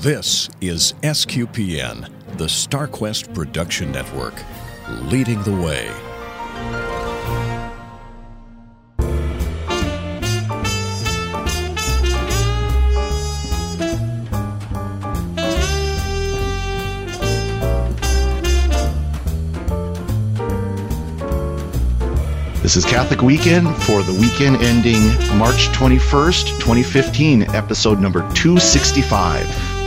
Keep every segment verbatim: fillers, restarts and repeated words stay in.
This is S Q P N, the StarQuest Production Network, leading the way. This is Catholic Weekend for the weekend ending March twenty-first, twenty fifteen, episode number two sixty-five.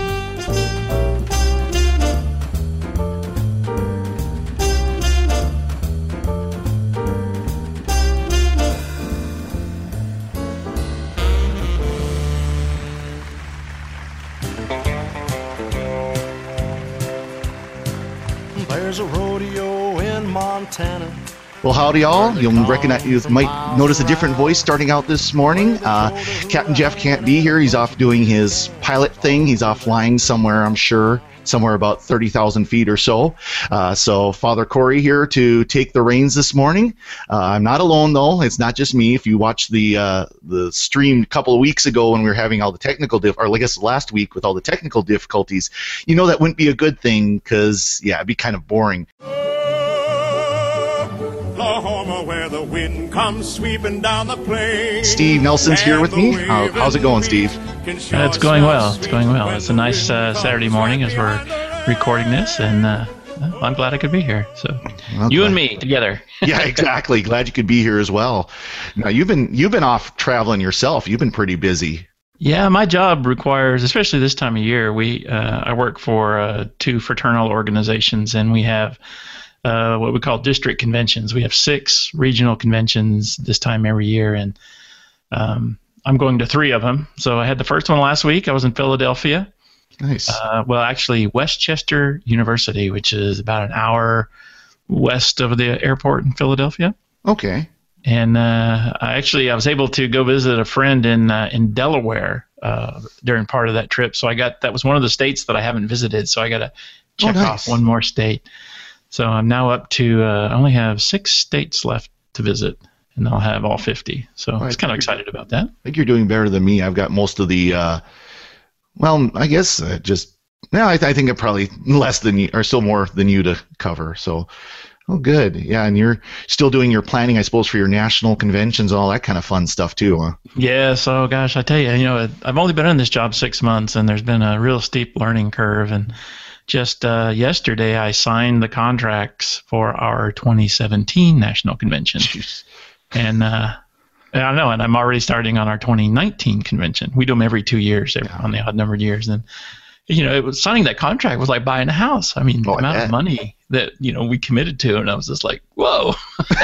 There's a rodeo in Montana. Well, howdy, y'all. You'll recognize, you might notice a different voice starting out this morning. Uh, Captain Jeff can't be here. He's off doing his pilot thing. He's off flying somewhere, I'm sure, somewhere about thirty thousand feet or so. Uh, so Father Corey here to take the reins this morning. Uh, I'm not alone, though. It's not just me. If you watched the uh, the stream a couple of weeks ago when we were having all the technical, diff- or I guess last week with all the technical difficulties, you know that wouldn't be a good thing because, yeah, it'd be kind of boring. Oklahoma, where the wind comes sweeping down the plain. Steve Nelson's here with me. How, how's it going, Steve? Uh, it's going well. It's going well. It's a nice uh, Saturday morning as we're recording this, and uh, well, I'm glad I could be here. So Well, you glad- and me together. Yeah, exactly. Glad you could be here as well. Now, you've been you've been off traveling yourself. You've been pretty busy. Yeah, my job requires, especially this time of year, we uh, I work for uh, two fraternal organizations, and we have uh, what we call district conventions. We have six regional conventions this time every year, and um, I'm going to three of them. So I had the first one last week. I was in Philadelphia. Nice. Uh, well, actually, Westchester University, which is about an hour west of the airport in Philadelphia. Okay. And uh, I actually, I was able to go visit a friend in uh, in Delaware uh, during part of that trip. So I got, that was one of the states that I haven't visited. So I got to check Oh, nice. off one more state. So I'm now up to, uh, I only have six states left to visit, and I'll have all fifty. So I Right. was kind of excited about that. I think you're doing better than me. I've got most of the, uh, well, I guess uh, just, no, I, th- I think I'm probably less than you, or still more than you to cover. So, oh, good. Yeah, and you're still doing your planning, I suppose, for your national conventions and all that kind of fun stuff too, huh? Yeah, so gosh, I tell you, you know, I've only been in this job six months, and there's been a real steep learning curve. And just uh, yesterday, I signed the contracts for our twenty seventeen national convention, and uh, I don't know, and I'm already starting on our twenty nineteen convention. We do them every two years, every, on the odd numbered years, and you know, it was signing that contract was like buying a house. I mean, Oh, the I amount bet. of money that you know we committed to, and I was just like, whoa.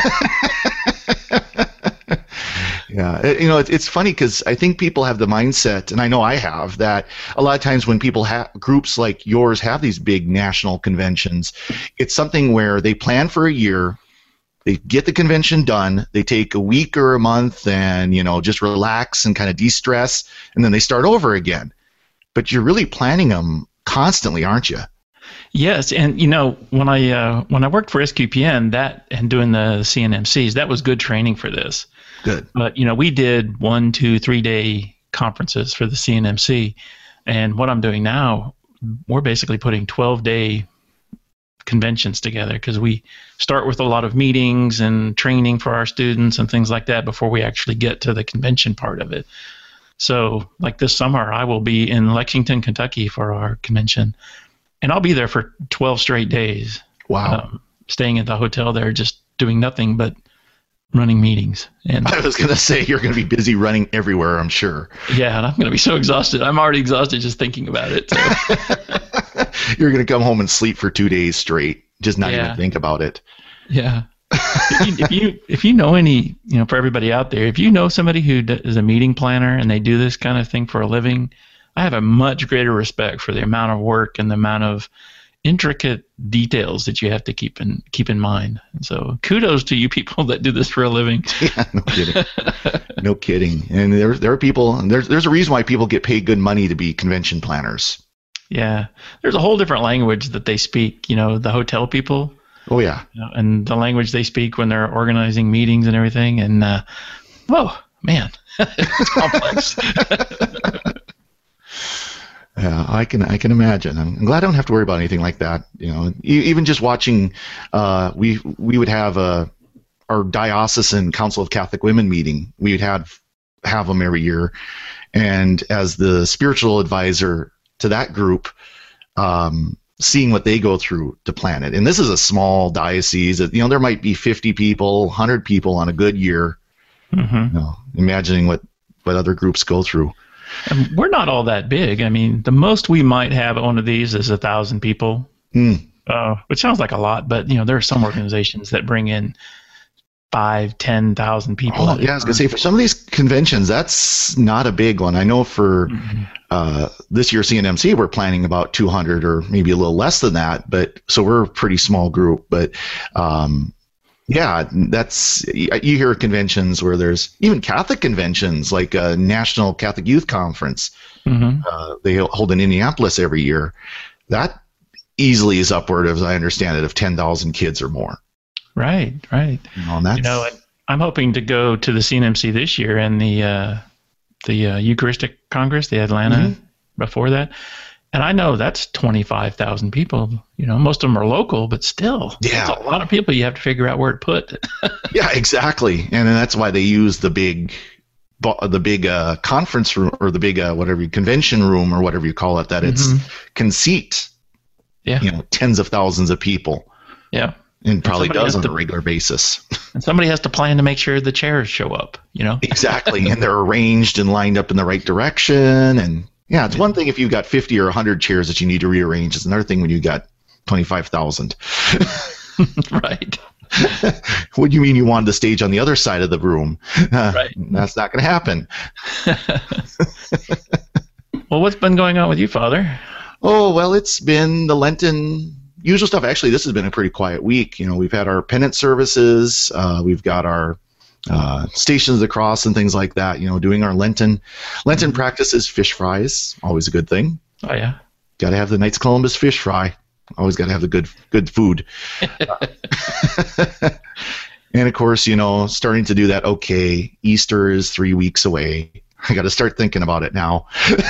Yeah, it- you know, it, it's funny because I think people have the mindset, and I know I have, that a lot of times when people have groups like yours have these big national conventions, it's something where they plan for a year, they get the convention done, they take a week or a month and, you know, just relax and kind of de-stress, and then they start over again. But you're really planning them constantly, aren't you? Yes, and you know when I uh, when I worked for S Q P N, that and doing the C N M Cs, that was good training for this. Good. But you know we did one, two, three day conferences for the C N M C, and what I'm doing now, we're basically putting twelve day conventions together because we start with a lot of meetings and training for our students and things like that before we actually get to the convention part of it. So like this summer, I will be in Lexington, Kentucky for our convention. And I'll be there for twelve straight days. Wow. Um, staying at the hotel there, just doing nothing but running meetings. And I was going to say you're going to be busy running everywhere, I'm sure. yeah, and I'm going to be so exhausted. I'm already exhausted just thinking about it. So, You're going to come home and sleep for two days straight, just not Yeah. even think about it. yeah. if, you, if you if you know any, you know, for everybody out there, if you know somebody who d- is a meeting planner and they do this kind of thing for a living, I have a much greater respect for the amount of work and the amount of intricate details that you have to keep in keep in mind. And so kudos to you people that do this for a living. Yeah, no kidding. No kidding. And there there are people, and there's there's a reason why people get paid good money to be convention planners. Yeah. There's a whole different language that they speak, you know, the hotel people, Oh yeah. you know, and the language they speak when they're organizing meetings and everything. And, uh, whoa, man, it's complex. Yeah, I can I can imagine. I'm glad I don't have to worry about anything like that. You know, e- even just watching, uh, we we would have a our diocesan Council of Catholic Women meeting. We would have have them every year, and as the spiritual advisor to that group, um, seeing what they go through to plan it. And this is a small diocese. You know, there might be fifty people, one hundred people on a good year. Mm-hmm. You know, imagining what what other groups go through. And we're not all that big. I mean, the most we might have at one of these is a thousand people, mm. uh, which sounds like a lot, but you know, there are some organizations that bring in five, ten thousand people. Oh, yeah, I was gonna say for some of these conventions, that's not a big one. I know for mm-hmm. uh, this year C N M C, we're planning about two hundred or maybe a little less than that. But so we're a pretty small group. But um, yeah, that's you hear conventions where there's even Catholic conventions like a National Catholic Youth Conference. Mm-hmm. Uh, they hold in Indianapolis every year. That easily is upward, as I understand it, of ten thousand kids or more. Right, right. You know, and that's, you know, I'm hoping to go to the C N M C this year and the uh, the uh, Eucharistic Congress, the Atlanta mm-hmm. before that. And I know that's twenty-five thousand people. You know, most of them are local, but still, yeah, it's a lot of people. You have to figure out where to put. Yeah, exactly. And that's why they use the big, the big uh, conference room or the big uh, whatever convention room or whatever you call it. That it's mm-hmm. can seat, yeah, you know, tens of thousands of people. Yeah, and probably and does on to, a regular basis. And somebody has to plan to make sure the chairs show up. You know, exactly, and they're arranged and lined up in the right direction and. Yeah, it's one thing if you've got fifty or one hundred chairs that you need to rearrange. It's another thing when you've got twenty-five thousand. Right. What do you mean you wanted the stage on the other side of the room? Uh, right. That's not going to happen. Well, what's been going on with you, Father? Oh, well, it's been the Lenten usual stuff. Actually, this has been a pretty quiet week. You know, we've had our penance services. Uh, we've got our uh, Stations of the Cross and things like that, you know, doing our Lenten. Lenten practice is fish fries, always a good thing. Oh, yeah. Got to have the Knights Columbus fish fry. Always got to have the good good food. And, of course, you know, starting to do that, okay, Easter is three weeks away. I got to start thinking about it now.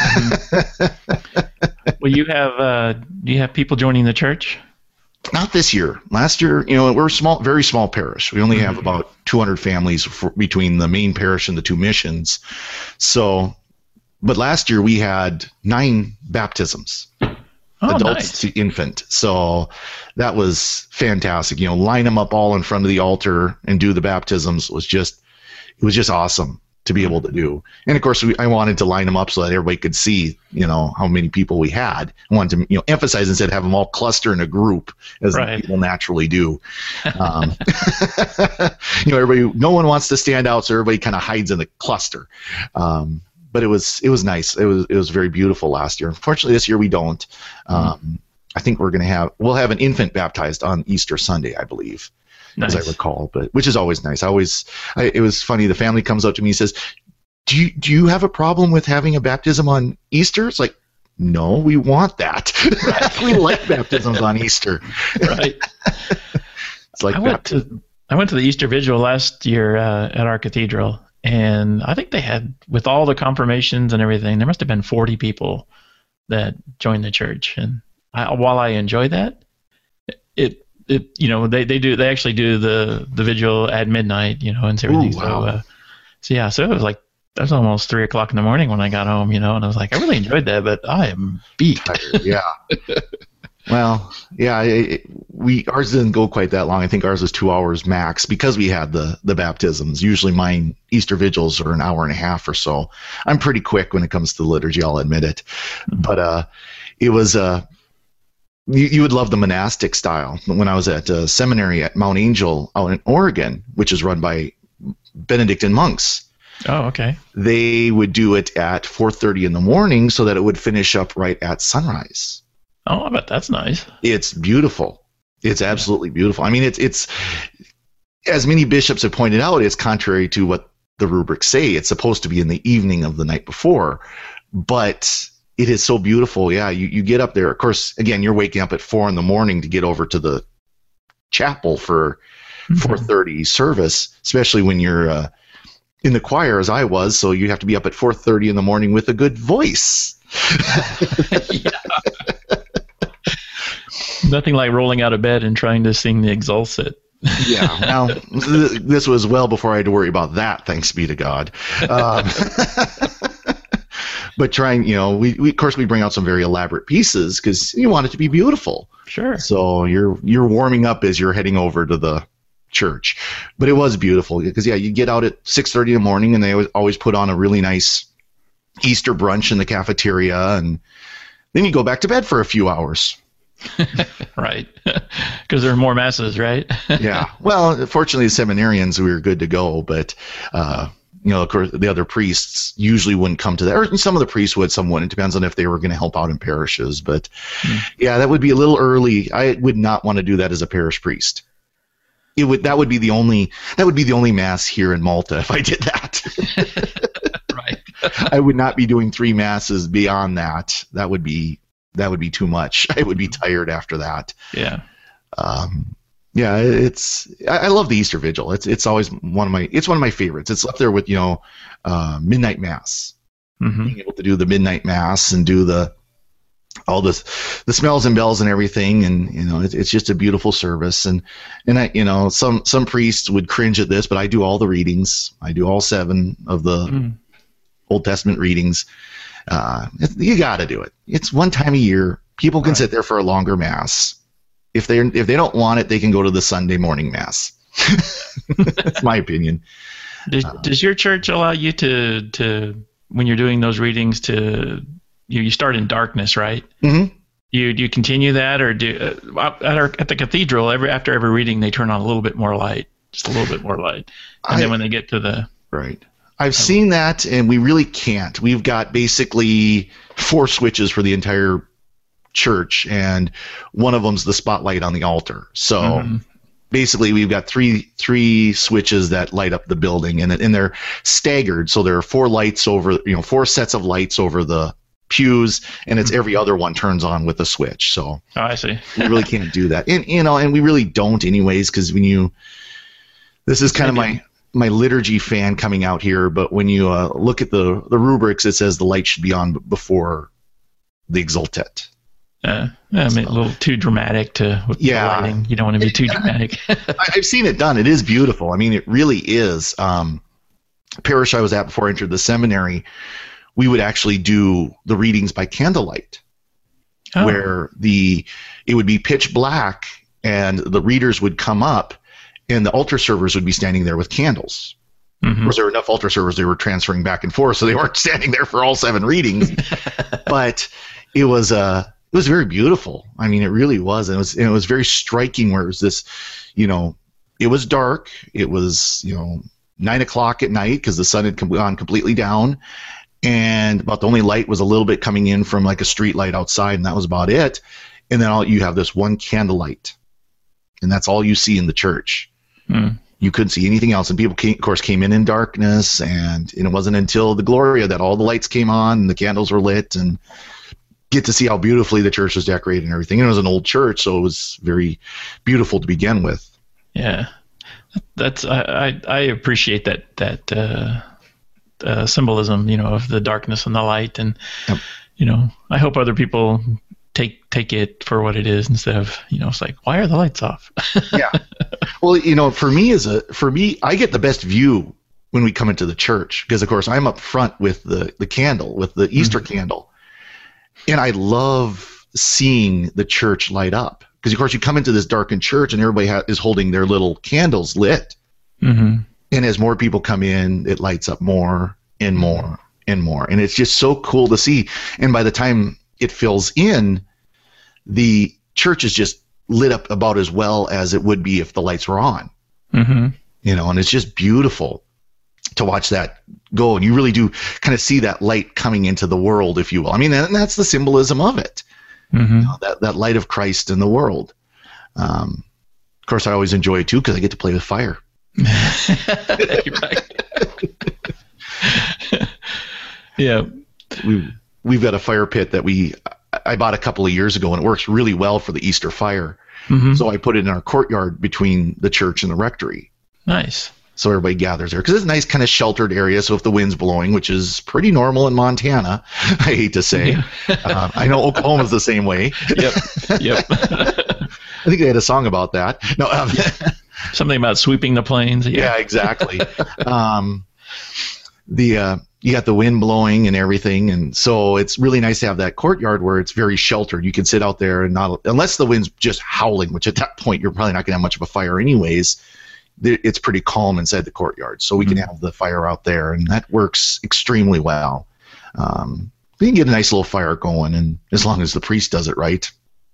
Well, you have, uh, do you have people joining the church? Not this year. Last year, you know, we're a small, very small parish. We only have about two hundred families for, between the main parish and the two missions. So, but last year we had nine baptisms, oh, adults nice. to infant. So that was fantastic. You know, line them up all in front of the altar and do the baptisms was just, it was just awesome to be able to do. And of course, we, I wanted to line them up so that everybody could see, you know, how many people we had. I wanted to, you know, emphasize instead of have them all cluster in a group as right. people naturally do. Um, you know, everybody, no one wants to stand out, so everybody kind of hides in the cluster. Um, but it was, it was nice. It was, it was very beautiful last year. Unfortunately, this year we don't. Um, mm. I think we're going to have, we'll have an infant baptized on Easter Sunday, I believe. Nice. As I recall, but which is always nice. I always, I, it was funny. The family comes up to me and says, "Do you do you have a problem with having a baptism on Easter?" It's like, no, we want that. Right. We like baptisms on Easter. Right. It's like I went baptism. to I went to the Easter Vigil last year uh, at our cathedral, and I think they had, with all the confirmations and everything, there must have been forty people that joined the church. And I, while I enjoy that, it. It, you know, they, they do they actually do the, the vigil at midnight, you know, and everything. Ooh, wow. So, uh, so yeah, so it was like that was almost three o'clock in the morning when I got home, you know, and I was like, I really enjoyed that, but I am beat. Tired, yeah. Well, yeah, it, we ours didn't go quite that long. I think ours was two hours max because we had the the baptisms. Usually, mine Easter vigils are an hour and a half or so. I'm pretty quick when it comes to the liturgy, I'll admit it, mm-hmm. but uh, it was uh. You, you would love the monastic style. When I was at a seminary at Mount Angel out in Oregon, which is run by Benedictine monks. Oh, okay. They would do it at four thirty in the morning so that it would finish up right at sunrise. Oh, I bet that's nice. It's beautiful. It's absolutely beautiful. I mean, it's it's as many bishops have pointed out, it's contrary to what the rubrics say. It's supposed to be in the evening of the night before, but it is so beautiful. Yeah, you, you get up there. Of course, again, you're waking up at four in the morning to get over to the chapel for mm-hmm. four thirty service, especially when you're uh, in the choir, as I was. So you have to be up at four thirty in the morning with a good voice. Yeah. Nothing like rolling out of bed and trying to sing the Exultet. Yeah. Now, th- this was well before I had to worry about that, thanks be to God. Um, but trying, you know, we, we of course we bring out some very elaborate pieces because you want it to be beautiful. Sure. So you're you're warming up as you're heading over to the church. But it was beautiful because, yeah, you get out at six thirty in the morning and they always, always put on a really nice Easter brunch in the cafeteria, and then you go back to bed for a few hours. Right. Because there are more masses, right? Yeah. Well, fortunately, the seminarians, we were good to go, but, uh, you know, of course, the other priests usually wouldn't come to that. Or some of the priests would, some wouldn't. It depends on if they were going to help out in parishes. But, mm. yeah, that would be a little early. I would not want to do that as a parish priest. It would that would be the only that would be the only mass here in Malta if I did that. Right. I would not be doing three masses beyond that. That would be that would be too much. I would be tired after that. Yeah. Um, yeah, it's I, I love the Easter Vigil. It's it's always one of my it's one of my favorites. It's up there with, you know, uh, midnight mass. Mm-hmm. Being able to do the midnight mass and do the all the the smells and bells and everything, and you know it, it's just a beautiful service. And and I you know some some priests would cringe at this, but I do all the readings. I do all seven of the mm. Old Testament readings. Uh, you got to do it. It's one time a year. People can right. sit there for a longer mass. If they if they don't want it, they can go to the Sunday morning mass. That's my opinion. Does, uh, does your church allow you to to when you're doing those readings to you, you start in darkness, right? Mm-hmm. You do you continue that, or do uh, at our at the cathedral every after every reading they turn on a little bit more light, just a little bit more light, and I, then when they get to the right. I've seen that, and we really can't. We've got basically four switches for the entire church, and one of them's the spotlight on the altar. So mm-hmm. basically, we've got three three switches that light up the building, and and they're staggered. So there are four lights over, you know, four sets of lights over the pews, and it's every other one turns on with a switch. So oh, I see. We really can't do that, and you know, and we really don't anyways, because when you this is kind of my. my liturgy fan coming out here, but when you uh, look at the, the rubrics, it says the light should be on before the Exultet. Uh, I mean, so, a little too dramatic to with yeah. the lighting. You don't want to be too dramatic. I've seen it done. It is beautiful. I mean, it really is. Um, parish I was at before I entered the seminary, we would actually do the readings by candlelight, oh. where the it would be pitch black, and the readers would come up, and the altar servers would be standing there with candles. Mm-hmm. Of course, there were enough altar servers, they were transferring back and forth, so they weren't standing there for all seven readings. But it was uh, it was very beautiful. I mean, it really was. And it was, and it was very striking where it was this, you know, it was dark. It was, you know, nine o'clock at night because the sun had gone completely down. And about the only light was a little bit coming in from like a street light outside, and that was about it. And then all, you have this one candlelight, and that's all you see in the church. Mm. You couldn't see anything else, and people, came, of course, came in in darkness, and, and it wasn't until the Gloria that all the lights came on and the candles were lit, and get to see how beautifully the church was decorated and everything. And it was an old church, so it was very beautiful to begin with. Yeah, that's I I, I appreciate that that uh, uh, symbolism, you know, of the darkness and the light, and yep. you know, I hope other people take take it for what it is instead of, you know, it's like, why are the lights off? Yeah. Well, you know, for me as a for me, I get the best view when we come into the church because, of course, I'm up front with the the candle, with the Easter mm-hmm. candle, and I love seeing the church light up because, of course, you come into this darkened church and everybody ha- is holding their little candles lit, mm-hmm. and as more people come in, it lights up more and more and more, and it's just so cool to see. And by the time it fills in, the church is just lit up about as well as it would be if the lights were on. Mm-hmm. You know, and it's just beautiful to watch that go, and you really do kind of see that light coming into the world, if you will. I mean, and that's the symbolism of it. Mm-hmm. You know, that that light of Christ in the world. Um, of course, I always enjoy it too because I get to play with fire. Yeah, we we've got a fire pit that we I bought a couple of years ago, and it works really well for the Easter fire. Mm-hmm. So I put it in our courtyard between the church and the rectory. Nice. So everybody gathers there because it's a nice kind of sheltered area. So if the wind's blowing, which is pretty normal in Montana, I hate to say, Yeah. uh, I know Oklahoma's the same way. Yep. Yep. I think they had a song about that. No, um, Something about sweeping the plains. Yeah. yeah, exactly. um, the uh, you got the wind blowing and everything, and so it's really nice to have that courtyard where it's very sheltered. You can sit out there and not, unless the wind's just howling, which at that point you're probably not going to have much of a fire anyways. It's pretty calm inside the courtyard, so we can have the fire out there, and that works extremely well. Um, we can get a nice little fire going, and as long as the priest does it right.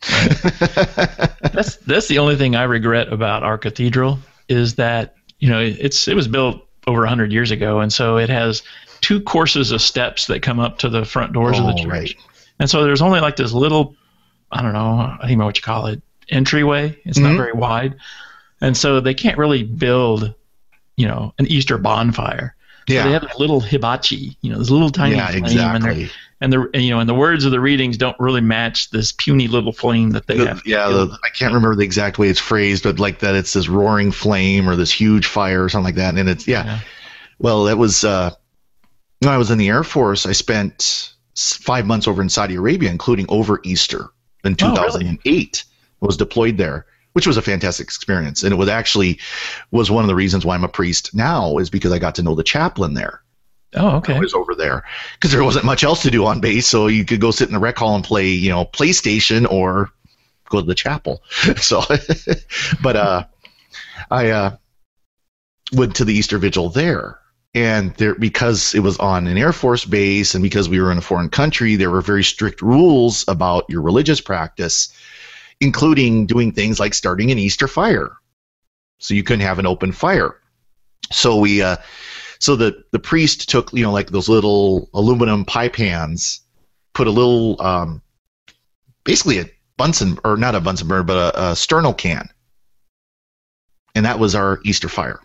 That's that's the only thing I regret about our cathedral is that, you know, it's it was built over one hundred years ago, and so it has two courses of steps that come up to the front doors Oh, of the church. right. And so there's only like this little, I don't know, I don't even know what you call it, entryway. It's Mhm. not very wide. And so they can't really build, you know, an Easter bonfire. So Yeah. they have a little hibachi, you know, this little tiny Yeah, flame, exactly. and they're and the and, you know, and the words of the readings don't really match this puny little flame that they The- have. yeah, the, I can't remember the exact way it's phrased, but like that it's this roaring flame or this huge fire or something like that. And it's, yeah. Yeah. Well, that was, uh, when I was in the Air Force, I spent s- five months over in Saudi Arabia, including over Easter in Oh, really? two thousand eight. I was deployed there, which was a fantastic experience. And it was actually was one of the reasons why I'm a priest now is because I got to know the chaplain there. Oh, okay. I was over there because there wasn't much else to do on base, so you could go sit in the rec hall and play, you know, PlayStation or go to the chapel. So, but uh, I uh, went to the Easter Vigil there, and there because it was on an Air Force base and because we were in a foreign country, there were very strict rules about your religious practice, including doing things like starting an Easter fire. So you couldn't have an open fire. So we. Uh, So the, the priest took, you know, like those little aluminum pie pans, put a little, um, basically a Bunsen, or not a Bunsen burner, but a, a sternal can. And that was our Easter fire.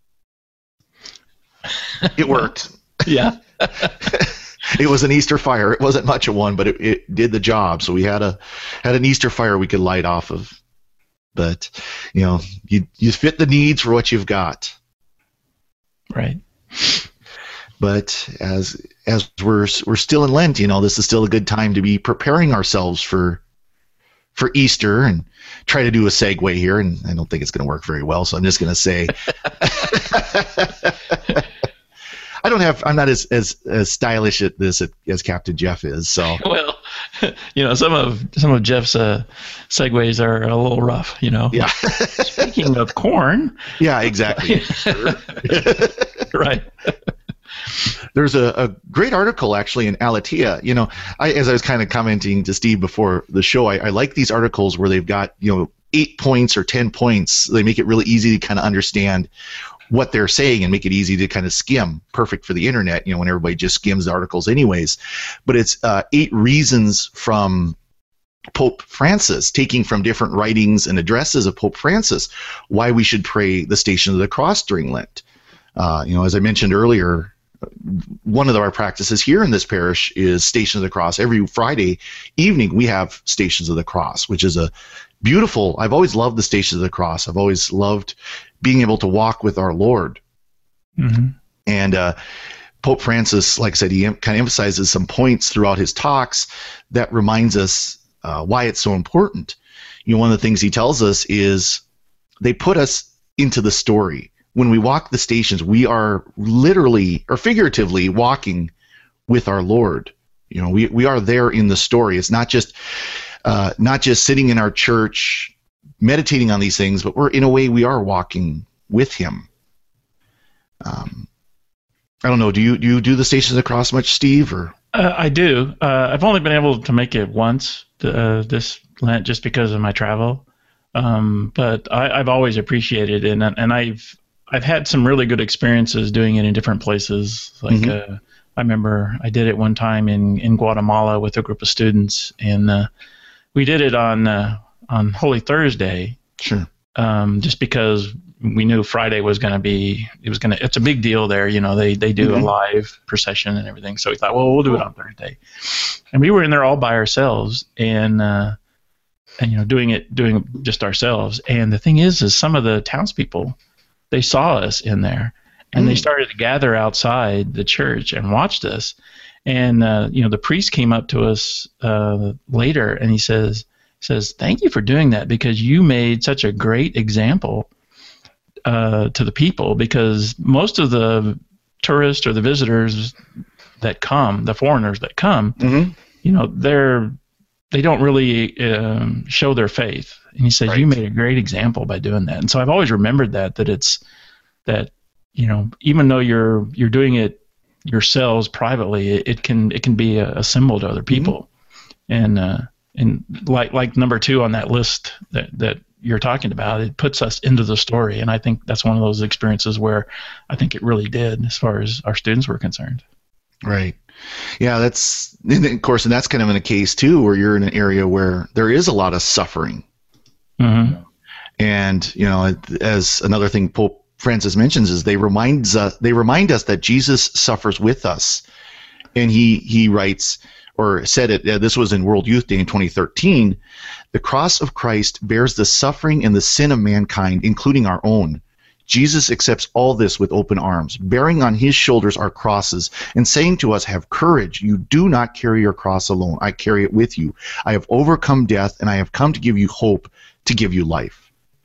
It worked. Yeah. It was an Easter fire. It wasn't much of one, but it, it did the job. So we had a had an Easter fire we could light off of. But, you know, you you fit the needs for what you've got. Right. But as as we're we're still in Lent, you know, this is still a good time to be preparing ourselves for for Easter, and try to do a segue here. And I don't think it's going to work very well, so I'm just going to say, I don't have. I'm not as as, as stylish at this as Captain Jeff is. So Well, you know, some of some of Jeff's uh, segues are a little rough. You know. yeah, Speaking of corn, yeah, exactly. right? There's a, a great article actually in Alatea. You know, I, as I was kind of commenting to Steve before the show, I, I like these articles where they've got, you know, eight points or ten points. They make it really easy to kind of understand what they're saying and make it easy to kind of skim. Perfect for the internet, you know, when everybody just skims the articles anyways. But it's uh, eight reasons from Pope Francis, taking from different writings and addresses of Pope Francis, why we should pray the Station of the Cross during Lent. Uh, you know, as I mentioned earlier, one of our practices here in this parish is Station of the Cross. Every Friday evening we have Stations of the Cross, which is a beautiful, I've always loved the Stations of the Cross. I've always loved being able to walk with our Lord. Mm-hmm. And uh, Pope Francis, like I said, he em- kind of emphasizes some points throughout his talks that reminds us uh, why it's so important. You know, one of the things he tells us is they put us into the story. When we walk the stations, we are literally or figuratively walking with our Lord. You know, we, we are there in the story. It's not just uh, not just sitting in our church meditating on these things, but we're in a way we are walking with Him. Um, I don't know. Do you do you do the Stations of the Cross much, Steve? Or Uh, I do. Uh, I've only been able to make it once uh, this Lent just because of my travel, um, but I, I've always appreciated it, and and I've I've had some really good experiences doing it in different places. Like Mhm. uh, I remember I did it one time in, in Guatemala with a group of students, and uh, we did it on uh, on Holy Thursday, sure. um, just because we knew Friday was going to be, it was going to, it's a big deal there. You know, they, they do Mhm. a live procession and everything. So we thought, well, we'll do it on Thursday. And we were in there all by ourselves and, uh, and, you know, doing it, doing it just ourselves. And the thing is, is some of the townspeople they saw us in there, and Mm. they started to gather outside the church and watched us. And uh, you know, the priest came up to us uh, later, and he says, says, "Thank you for doing that, because you made such a great example uh, to the people, because most of the tourists or the visitors that come, the foreigners that come, Mm-hmm. you know, they're they don't really um, show their faith." And he says, Right. "You made a great example by doing that." And so I've always remembered that that it's that you know, even though you're you're doing it yourselves privately, it, it can it can be a, a symbol to other people. Mm-hmm. And uh, and like like number two on that list that that you're talking about, it puts us into the story. And I think that's one of those experiences where I think it really did, as far as our students were concerned. Right. Yeah, that's, and of course, and that's kind of in a case too, where you're in an area where there is a lot of suffering. Mm-hmm. And, you know, as another thing Pope Francis mentions is they reminds us, they remind us that Jesus suffers with us. And he, he writes, or said it, uh, this was in World Youth Day in twenty thirteen, the cross of Christ bears the suffering and the sin of mankind, including our own. Jesus accepts all this with open arms, bearing on his shoulders our crosses, and saying to us, have courage, you do not carry your cross alone, I carry it with you. I have overcome death, and I have come to give you hope, to give you life.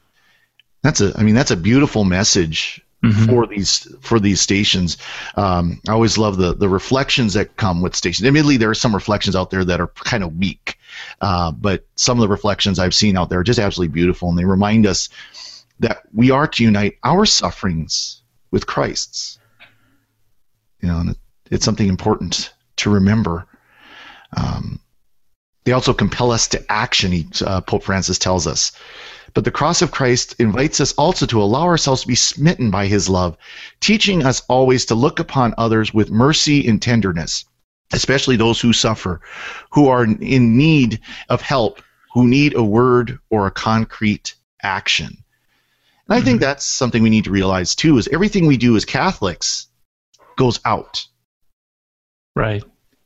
That's a, I mean, that's a beautiful message mm-hmm. for these for these stations. Um, I always love the the reflections that come with stations. Admittedly, there are some reflections out there that are kind of weak, uh, but some of the reflections I've seen out there are just absolutely beautiful, and they remind us that we are to unite our sufferings with Christ's. You know, and it, it's something important to remember. Um, they also compel us to action, he, uh, Pope Francis tells us. But the cross of Christ invites us also to allow ourselves to be smitten by his love, teaching us always to look upon others with mercy and tenderness, especially those who suffer, who are in need of help, who need a word or a concrete action. And I mm-hmm. think that's something we need to realize too, is everything we do as Catholics goes out. Right.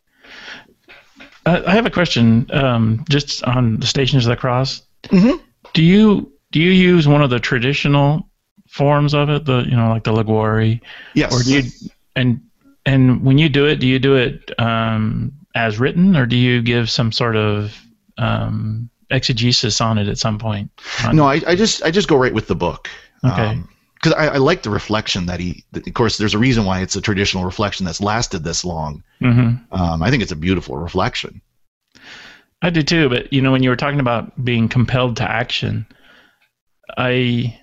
Uh, I have a question um, just on the Stations of the Cross. Mm-hmm. Do you do you use one of the traditional forms of it, the you know like the Liguori? Yes. Or do you and and when you do it, do you do it um, as written, or do you give some sort of um, exegesis on it at some point? No, I, I just I just go right with the book. Okay. Because um, I, I like the reflection that he. Of course, there's a reason why it's a traditional reflection that's lasted this long. Mm-hmm. Um, I think it's a beautiful reflection. I do too, but you know, when you were talking about being compelled to action, I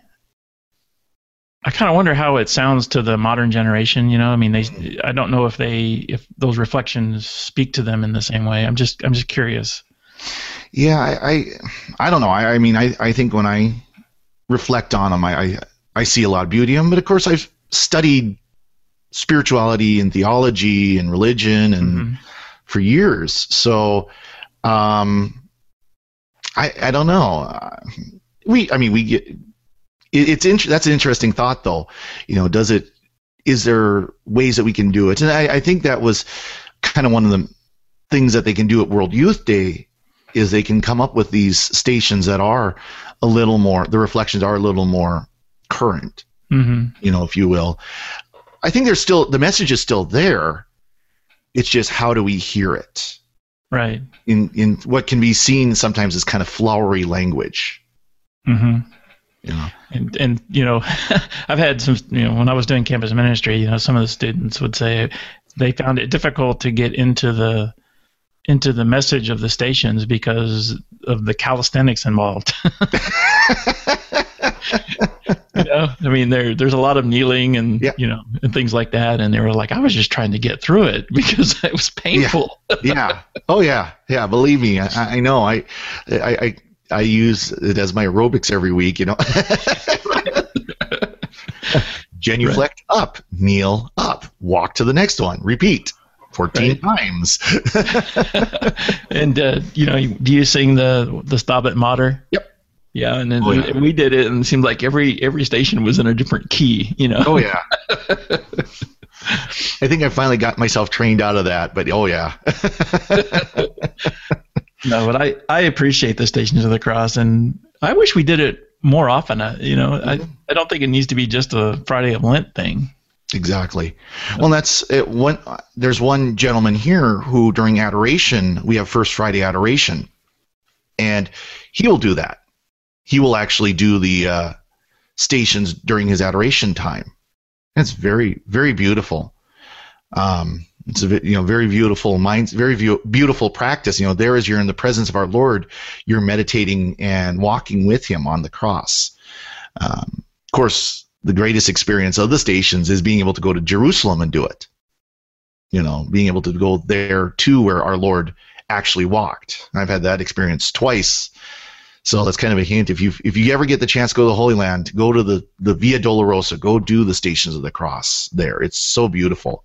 I kind of wonder how it sounds to the modern generation. You know, I mean, they I don't know if they if those reflections speak to them in the same way. I'm just I'm just curious. Yeah, I I, I don't know. I, I mean, I, I think when I reflect on them, I, I I see a lot of beauty in them. But of course, I've studied spirituality and theology and religion and Mm-hmm. for years, so. Um, I I don't know. Uh, we I mean we get it, it's int- that's an interesting thought though. You know, does it? Is there ways that we can do it? And I, I think that was kind of one of the things that they can do at World Youth Day is they can come up with these stations that are a little more. The reflections are a little more current. Mm-hmm. You know, if you will. I think there's still the message is still there. It's just how do we hear it? Right. In in what can be seen sometimes as kind of flowery language. Mm-hmm. You know. And and you know, I've had some. You know, when I was doing campus ministry, you know, some of the students would say they found it difficult to get into the into the message of the stations because of the calisthenics involved. You know, I mean, there there's a lot of kneeling and yeah. you know and things like that, and they were like, I was just trying to get through it because it was painful. Yeah. yeah. Oh yeah. Yeah. Believe me, I, I know. I, I I I use it as my aerobics every week. You know. Genuflect right. Up, kneel up, walk to the next one, repeat fourteen right. times. And uh, you know, do you sing the the Stabat Mater? Yep. Yeah, and then oh, yeah. we did it, and it seemed like every every station was in a different key, you know. Oh yeah. I think I finally got myself trained out of that, but oh yeah. No, but I I appreciate the Stations of the Cross, and I wish we did it more often. Uh, you know, I, I don't think it needs to be just a Friday of Lent thing. Exactly. Well, that's it. One, there's one gentleman here who during adoration, we have First Friday adoration, and he will do that. He will actually do the uh, stations during his adoration time. It's very, very beautiful. Um, it's a you know very beautiful minds, very view, beautiful practice. You know, there as you're in the presence of our Lord, you're meditating and walking with Him on the cross. Um, of course, the greatest experience of the stations is being able to go to Jerusalem and do it. You know, being able to go there too, where our Lord actually walked. I've had that experience twice. So that's kind of a hint. If you if you ever get the chance to go to the Holy Land, go to the, the Via Dolorosa. Go do the Stations of the Cross there. It's so beautiful.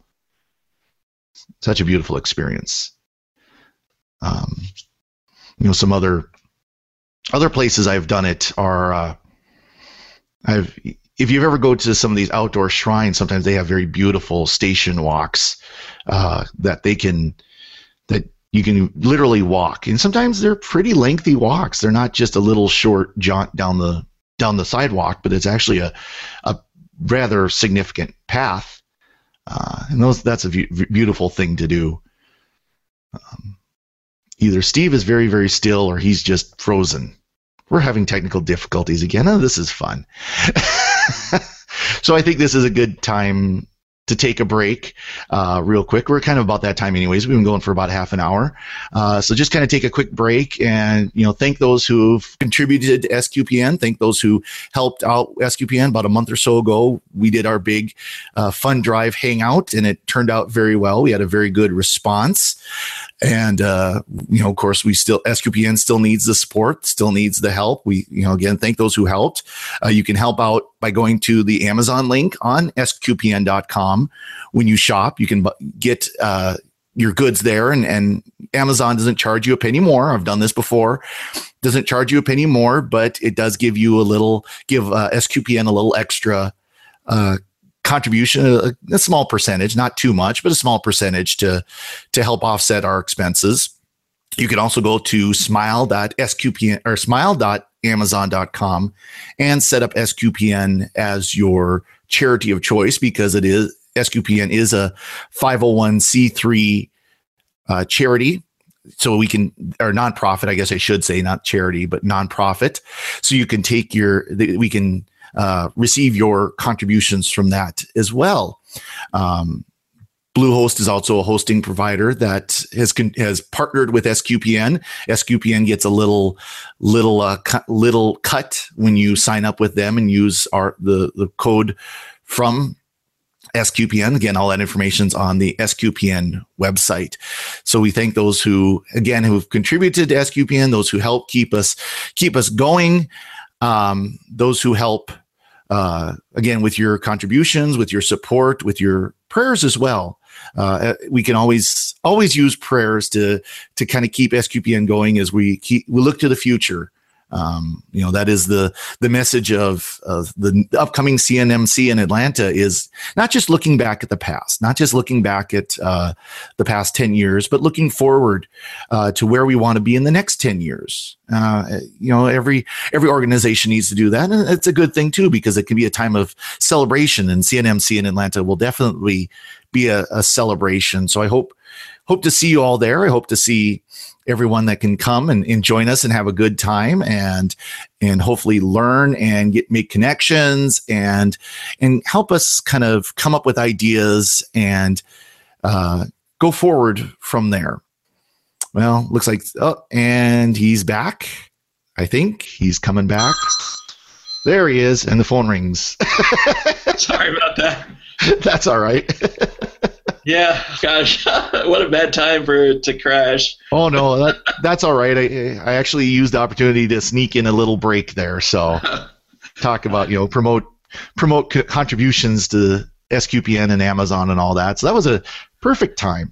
Such a beautiful experience. Um, you know, some other other places I've done it are uh, I've. If you ever go to some of these outdoor shrines, sometimes they have very beautiful station walks uh, that they can that you can literally walk, and sometimes they're pretty lengthy walks. They're not just a little short jaunt down the down the sidewalk, but it's actually a a rather significant path. Uh, and those that's a v- beautiful thing to do. Um, either Steve is very, very still or he's just frozen. We're having technical difficulties again. Oh, this is fun. So I think this is a good time to take a break uh, real quick. We're kind of about that time anyways. We've been going for about half an hour. Uh, so just kind of take a quick break and, you know, thank those who've contributed to S Q P N. Thank those who helped out S Q P N. About a month or so ago, we did our big uh, fund drive hangout, and it turned out very well. We had a very good response. And, uh, you know, of course, we still, S Q P N still needs the support, still needs the help. We, you know, again, thank those who helped. Uh, you can help out by going to the Amazon link on S Q P N dot com. When you shop, you can get uh, your goods there, and, and Amazon doesn't charge you a penny more. I've done this before. Doesn't charge you a penny more, but it does give you a little, give uh, S Q P N a little extra uh contribution, a, a small percentage, not too much, but a small percentage to to help offset our expenses. You can also go to smile dot S Q P N or smile dot amazon dot com and set up S Q P N as your charity of choice, because it is S Q P N is a five oh one c three uh, charity. So we can, or nonprofit, I guess I should say, not charity, but nonprofit. So you can take your, we can Uh, receive your contributions from that as well. Um, Bluehost is also a hosting provider that has con- has partnered with S Q P N. S Q P N gets a little little uh, cu- little cut when you sign up with them and use our the the code from S Q P N. Again, all that information's on the S Q P N website. So we thank those who, again, who've contributed to S Q P N, those who help keep us keep us going, um, those who help. Uh, again, with your contributions, with your support, with your prayers as well. Uh, we can always always use prayers to to kind of keep S Q P N going as we keep we look to the future. Um, you know, that is the the message of, of the upcoming C N M C in Atlanta, is not just looking back at the past, not just looking back at uh, the past ten years, but looking forward uh, to where we want to be in the next ten years. Uh, you know, every every organization needs to do that, and it's a good thing too, because it can be a time of celebration, and C N M C in Atlanta will definitely be a, a celebration. So I hope hope to see you all there. I hope to see everyone that can come and, and join us and have a good time, and and hopefully learn and get make connections and and help us kind of come up with ideas and uh, go forward from there. Well, looks like, oh, and he's back. I think he's coming back. There he is, and the phone rings. Sorry about that. That's all right. Yeah, gosh, what a bad time for it to crash. Oh no, that that's all right. I I actually used the opportunity to sneak in a little break there. So talk about, you know, promote promote co- contributions to S Q P N and Amazon and all that. So that was a perfect time.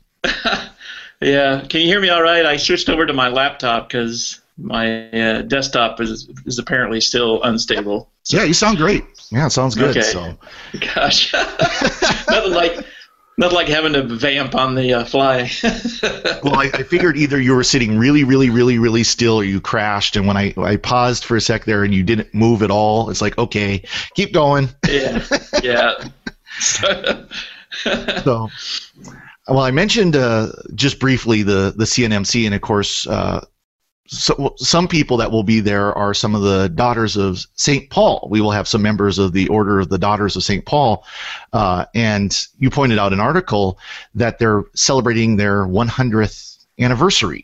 Yeah, can you hear me all right? I switched over to my laptop because my uh, desktop is is apparently still unstable. So. Yeah, you sound great. Yeah, it sounds good. Okay. So, gosh, nothing like. Not like having to vamp on the uh, fly. Well, I, I figured either you were sitting really, really, really, really still, or you crashed. And when I, I paused for a sec there and you didn't move at all, it's like, okay, keep going. Yeah, yeah. So, well, I mentioned uh, just briefly the, the C N M C, and of course, uh, so, some people that will be there are some of the Daughters of Saint Paul. We will have some members of the Order of the Daughters of Saint Paul. Uh, and you pointed out an article that they're celebrating their one hundredth anniversary.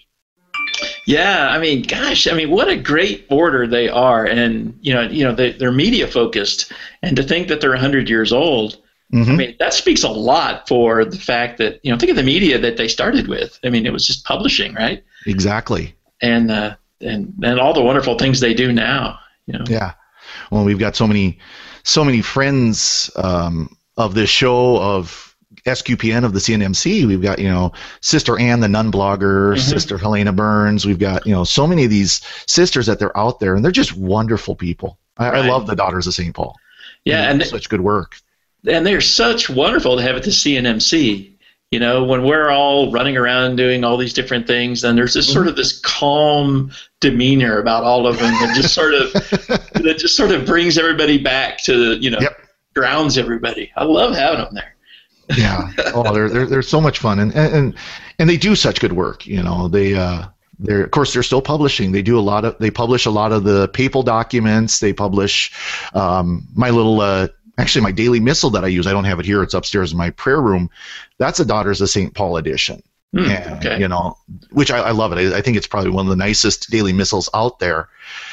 Yeah, I mean, gosh, I mean, what a great order they are. And, you know, you know they, they're media focused. And to think that they're one hundred years old, mm-hmm. I mean, that speaks a lot for the fact that, you know, think of the media that they started with. I mean, it was just publishing, right? Exactly. And uh, and and all the wonderful things they do now, you know. Yeah, well, we've got so many, so many friends um, of this show, of S Q P N, of the C N M C. We've got, you know, Sister Ann, the nun blogger, mm-hmm. Sister Helena Burns. We've got, you know, so many of these sisters that they're out there, and they're just wonderful people. I, right. I love the Daughters of Saint Paul. Yeah, and and such good work. And they're such wonderful to have at the C N M C. You know, when we're all running around doing all these different things, then there's this sort of this calm demeanor about all of them that just sort of that just sort of brings everybody back to, you know, yep. grounds everybody. I love having them there. Yeah. Oh, they're they're they're so much fun, and and and they do such good work. You know, they uh they're of course they're still publishing. They do a lot of they publish a lot of the papal documents. They publish um, my little. Uh, Actually, my daily missal that I use, I don't have it here. It's upstairs in my prayer room. That's a Daughters of Saint Paul edition. Mm, and, okay. You know, which I, I love it. I, I think it's probably one of the nicest daily missals out there.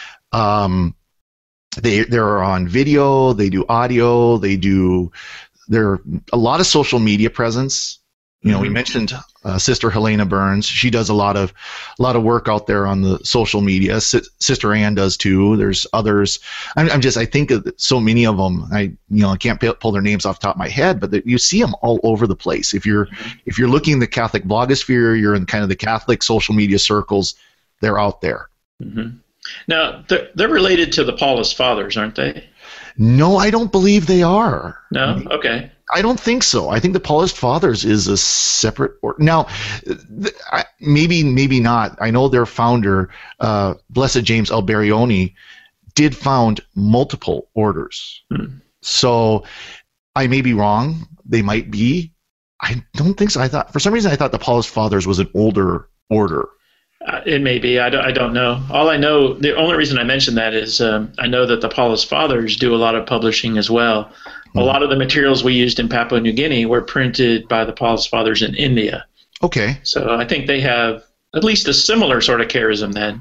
Um, they they're on video. They do audio. They do. They're a lot of social media presence. You know, mm-hmm. we mentioned uh, Sister Helena Burns. She does a lot of, a lot of work out there on the social media. S- Sister Ann does too. There's others. I'm, I'm just, I think of so many of them. I, you know, I can't p- pull their names off the top of my head, but the, you see them all over the place. If you're, mm-hmm. if you're looking in the Catholic blogosphere, you're in kind of the Catholic social media circles. They're out there. Mm-hmm. Now they're, they're related to the Paulist Fathers, aren't they? No, I don't believe they are. No? Okay. I don't think so. I think the Paulist Fathers is a separate order. Now, th- I, maybe, maybe not. I know their founder, uh, Blessed James Alberione, did found multiple orders. Hmm. So I may be wrong. They might be. I don't think so. I thought, for some reason, I thought the Paulist Fathers was an older order. Uh, it may be. I don't, I don't know. All I know, the only reason I mention that is um, I know that the Paulist Fathers do a lot of publishing as well. Mm-hmm. A lot of the materials we used in Papua New Guinea were printed by the Paulist Fathers in India. Okay. So I think they have at least a similar sort of charism then.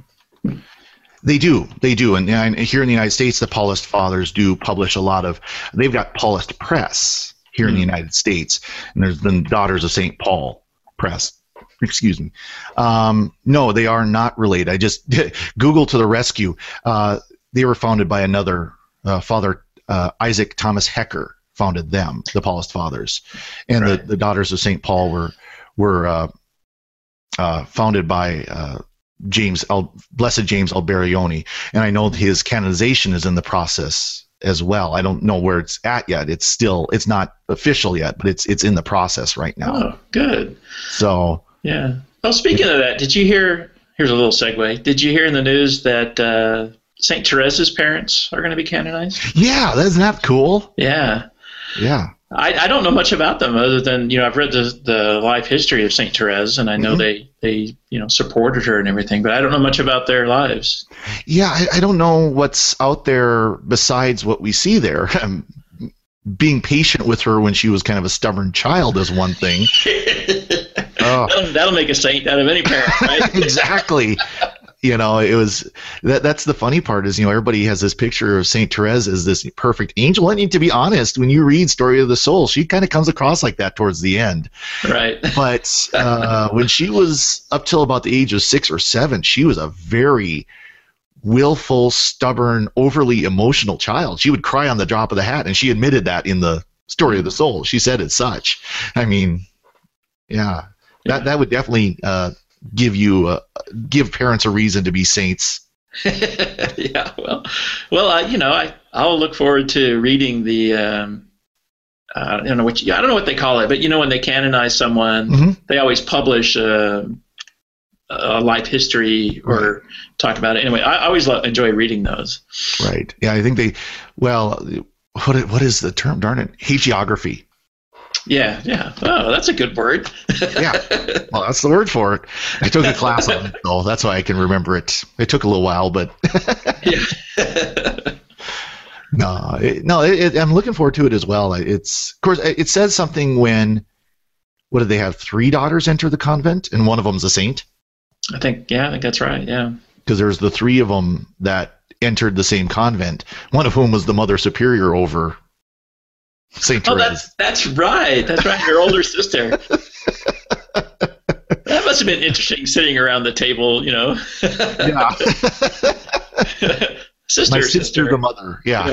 They do. They do. And, and here in the United States, the Paulist Fathers do publish a lot of, they've got Paulist Press here mm-hmm. in the United States. And there's been Daughters of Saint Paul Press. Excuse me. Um, no, they are not related. I just Google to the rescue. Uh, they were founded by another uh, father, uh, Isaac Thomas Hecker, founded them, the Paulist Fathers, and right. the, the Daughters of Saint Paul were were uh, uh, founded by uh, James, Al- Blessed James Alberione, and I know his canonization is in the process as well. I don't know where it's at yet. It's still it's not official yet, but it's it's in the process right now. Oh, good. So. Yeah. Well, speaking of that, did you hear, here's a little segue, did you hear in the news that uh, Saint Teresa's parents are going to be canonized? Yeah, isn't that cool? Yeah. Yeah. I, I don't know much about them other than, you know, I've read the, the life history of Saint Therese, and I know mm-hmm. they, they, you know, supported her and everything, but I don't know much about their lives. Yeah, I, I don't know what's out there besides what we see there. Um, being patient with her when she was kind of a stubborn child is one thing. Oh. That'll, that'll make a saint out of any parent, right? Exactly. You know, it was that. That's the funny part is, you know, everybody has this picture of Saint Therese as this perfect angel. And to be honest, when you read Story of the Soul, she kind of comes across like that towards the end. Right. But uh, when she was up till about the age of six or seven, she was a very willful, stubborn, overly emotional child. She would cry on the drop of the hat, and she admitted that in the Story of the Soul. She said as such. I mean, yeah. That yeah. that would definitely uh, give you uh, give parents a reason to be saints. Yeah, well, well, uh, you know, I I'll look forward to reading the um, uh, I don't know what you, I don't know what they call it, but you know when they canonize someone, Mm-hmm. they always publish a, a life history or Right. talk about it. Anyway, I, I always lo- enjoy reading those. Right. Yeah, I think they. Well, what i- what is the term? Darn it, hagiography. Yeah, yeah. Oh, that's a good word. Yeah. Well, that's the word for it. I took a class on it, though. That's why I can remember it. It took a little while, but Yeah. no, it, no. It, it, I'm looking forward to it as well. It's, of course, it says something when. What did they have? Three daughters enter the convent, and one of them's a saint. I think, yeah, I think that's right. Yeah. Because there's the three of them that entered the same convent. One of whom was the Mother Superior over Saint Oh, Therese. that's that's right. That's right. Your older sister. That must have been interesting sitting around the table, you know. Yeah. Sister, My sister, sister. the mother. Yeah.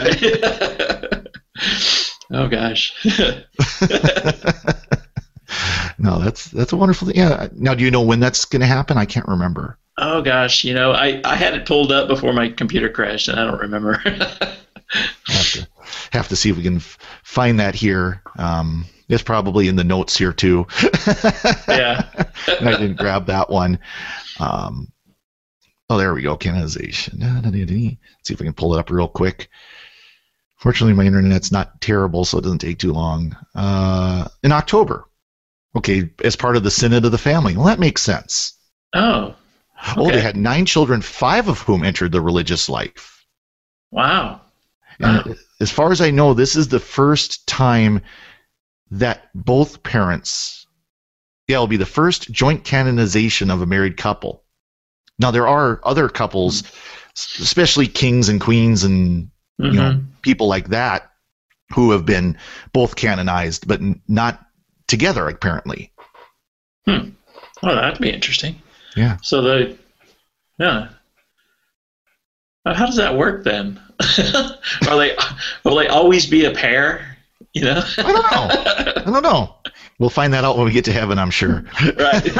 Oh gosh. No, that's that's a wonderful thing. Yeah. Now, do you know when that's going to happen? I can't remember. Oh gosh, you know, I, I had it pulled up before my computer crashed, and I don't remember. Have to have to see if we can f- find that here. Um, it's probably in the notes here too. Yeah. And I didn't grab that one. Um, oh, there we go. Canonization. Let's see if I can pull it up real quick. Fortunately, my internet's not terrible, so it doesn't take too long. Uh, in October. Okay, as part of the Synod of the Family. Well, that makes sense. Oh. Oh, they Okay. had nine children, five of whom entered the religious life. Wow. And Wow. as far as I know, this is the first time that both parents, yeah, it'll be the first joint canonization of a married couple. Now, there are other couples, especially kings and queens and you know Mhm. people like that, who have been both canonized, but n- not together, apparently. Oh, that'd be interesting. Yeah. So the, yeah. Uh, How does that work then? Are they, will they always be a pair? You know? I don't know. I don't know. We'll find that out when we get to heaven, I'm sure. Right.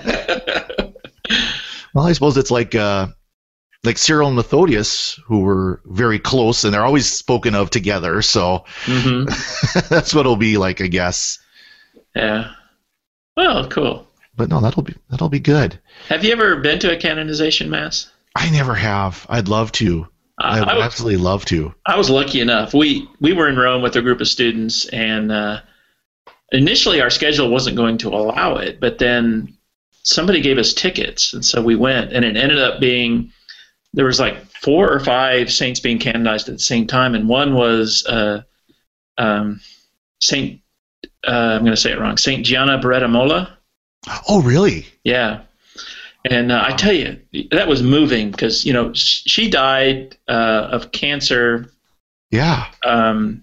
Well, I suppose it's like uh, like Cyril and Methodius, who were very close, and they're always spoken of together. So hmm that's what it'll be like, I guess. Yeah. Well, cool. But no, that'll be that'll be good. Have you ever been to a canonization mass? I never have. I'd love to. I Uh, would I was- absolutely love to. I was lucky enough. We we were in Rome with a group of students, and uh, initially our schedule wasn't going to allow it, but then somebody gave us tickets, and so we went, and it ended up being there was like four or five saints being canonized at the same time, and one was uh, um, Saint. Uh, I'm going to say it wrong. Saint Gianna Beretta Mola. Oh, really? Yeah. And uh, I tell you, that was moving because, you know, sh- she died uh, of cancer. Yeah. Um,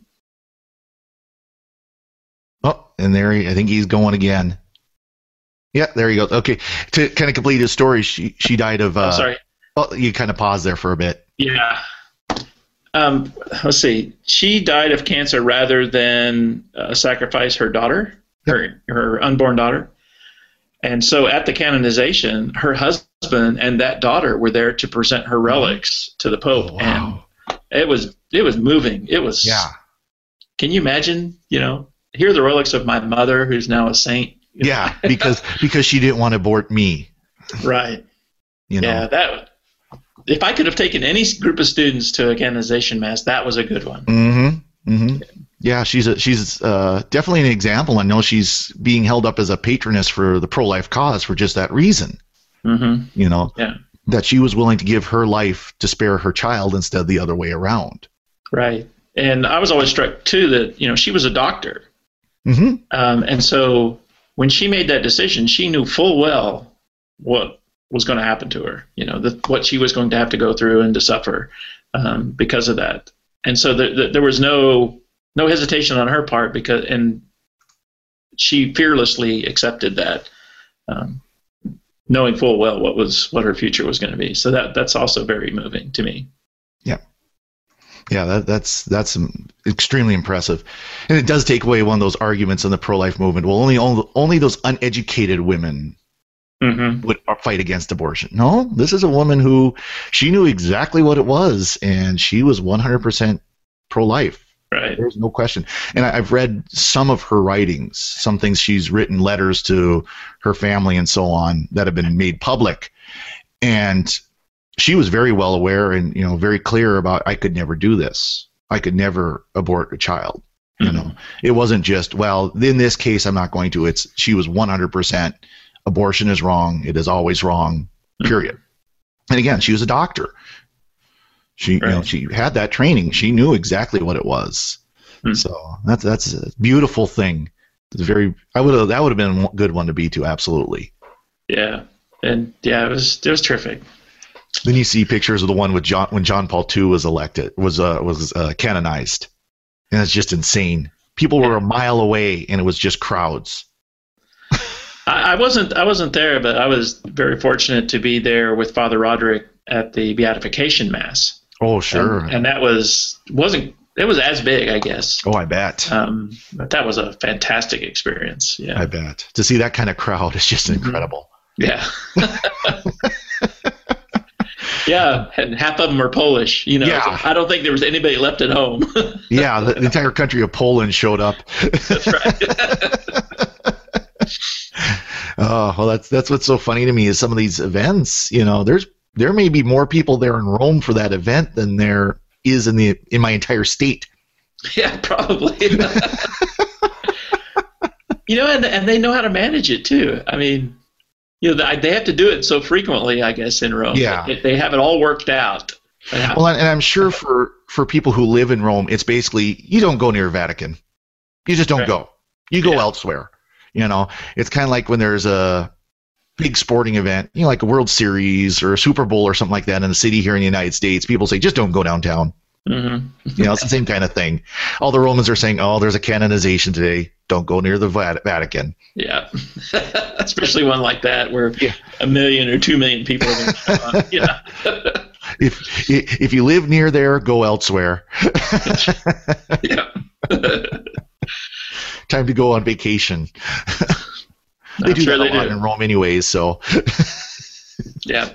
Oh, and there he, I think he's going again. Yeah, there you go. Okay, to kind of complete his story, she she died of. Uh, oh, sorry. Oh, you kind of paused there for a bit. Yeah. Um, let's see. She died of cancer rather than uh, sacrifice her daughter, her her unborn daughter. And so at the canonization, her husband and that daughter were there to present her relics to the Pope. Oh, wow. And it was it was moving. It was. Yeah. Can you imagine? You know, here are the relics of my mother, who's now a saint. Yeah, because because she didn't want to abort me. Right. You know. Yeah. That. If I could have taken any group of students to a canonization mass, that was a good one. Mm-hmm. Mm-hmm. Yeah, she's a, she's uh, definitely an example. I know she's being held up as a patroness for the pro-life cause for just that reason. Mm-hmm. You know, Yeah. that she was willing to give her life to spare her child instead of the other way around. Right. And I was always struck too that, you know, she was a doctor. Mm-hmm. Um, and so when she made that decision, she knew full well what was going to happen to her, you know, the, what she was going to have to go through and to suffer um, because of that. And so the, the, there was no no hesitation on her part because, and she fearlessly accepted that, um, knowing full well what was what her future was going to be. So that that's also very moving to me. Yeah. Yeah, that, that's that's extremely impressive, and it does take away one of those arguments in the pro-life movement. Well, only only, only those uneducated women Mm-hmm. would fight against abortion. No, this is a woman who she knew exactly what it was, and she was one hundred percent pro-life. Right. There's no question. And I, I've read some of her writings, some things she's written, letters to her family and so on, that have been made public. And she was very well aware and, you know, very clear about, I could never do this. I could never abort a child. You know, it wasn't just, well, in this case, I'm not going to. It's, she was one hundred percent abortion is wrong. It is always wrong, period. And again, she was a doctor. She, right. you know, she had that training. She knew exactly what it was. Hmm. So that's, that's a beautiful thing. It's very, I would have, that would have been a good one to be to. Absolutely. Yeah. And yeah, it was, it was terrific. Then you see pictures of the one with John, when John Paul the Second was elected, was, uh, was, uh, canonized. And it's just insane. People were a mile away, and it was just crowds. I, I wasn't. I wasn't there, but I was very fortunate to be there with Father Roderick at the Beatification Mass. Oh, sure. And, and that was wasn't. It was as big, I guess. Oh, I bet. Um, but that was a fantastic experience. Yeah, I bet. To see that kind of crowd is just incredible. Yeah. Yeah, and half of them are Polish. You know, yeah. So I don't think there was anybody left at home. Yeah, the, the entire country of Poland showed up. That's right. Oh, well, that's that's what's so funny to me is some of these events. You know, there's there may be more people there in Rome for that event than there is in the in my entire state. Yeah, probably. You know, and and they know how to manage it too. I mean. You know, they have to do it so frequently, I guess, in Rome. Yeah. They, they have it all worked out. Well, and I'm sure for, for people who live in Rome, it's basically, you don't go near Vatican. You just don't right. go. You go yeah. elsewhere. You know, it's kind of like when there's a big sporting event, you know, like a World Series or a Super Bowl or something like that in the city here in the United States. People say, just don't go downtown. Mm-hmm. You know, it's the same kind of thing. All the Romans are saying, oh, there's a canonization today. Don't go near the Vatican. Yeah. Especially one like that where yeah. a million or two million people are going to show up. Yeah. If, if you live near there, go elsewhere. Yeah. Time to go on vacation. They I'm do sure that a they lot do. in Rome anyways, so. Yeah.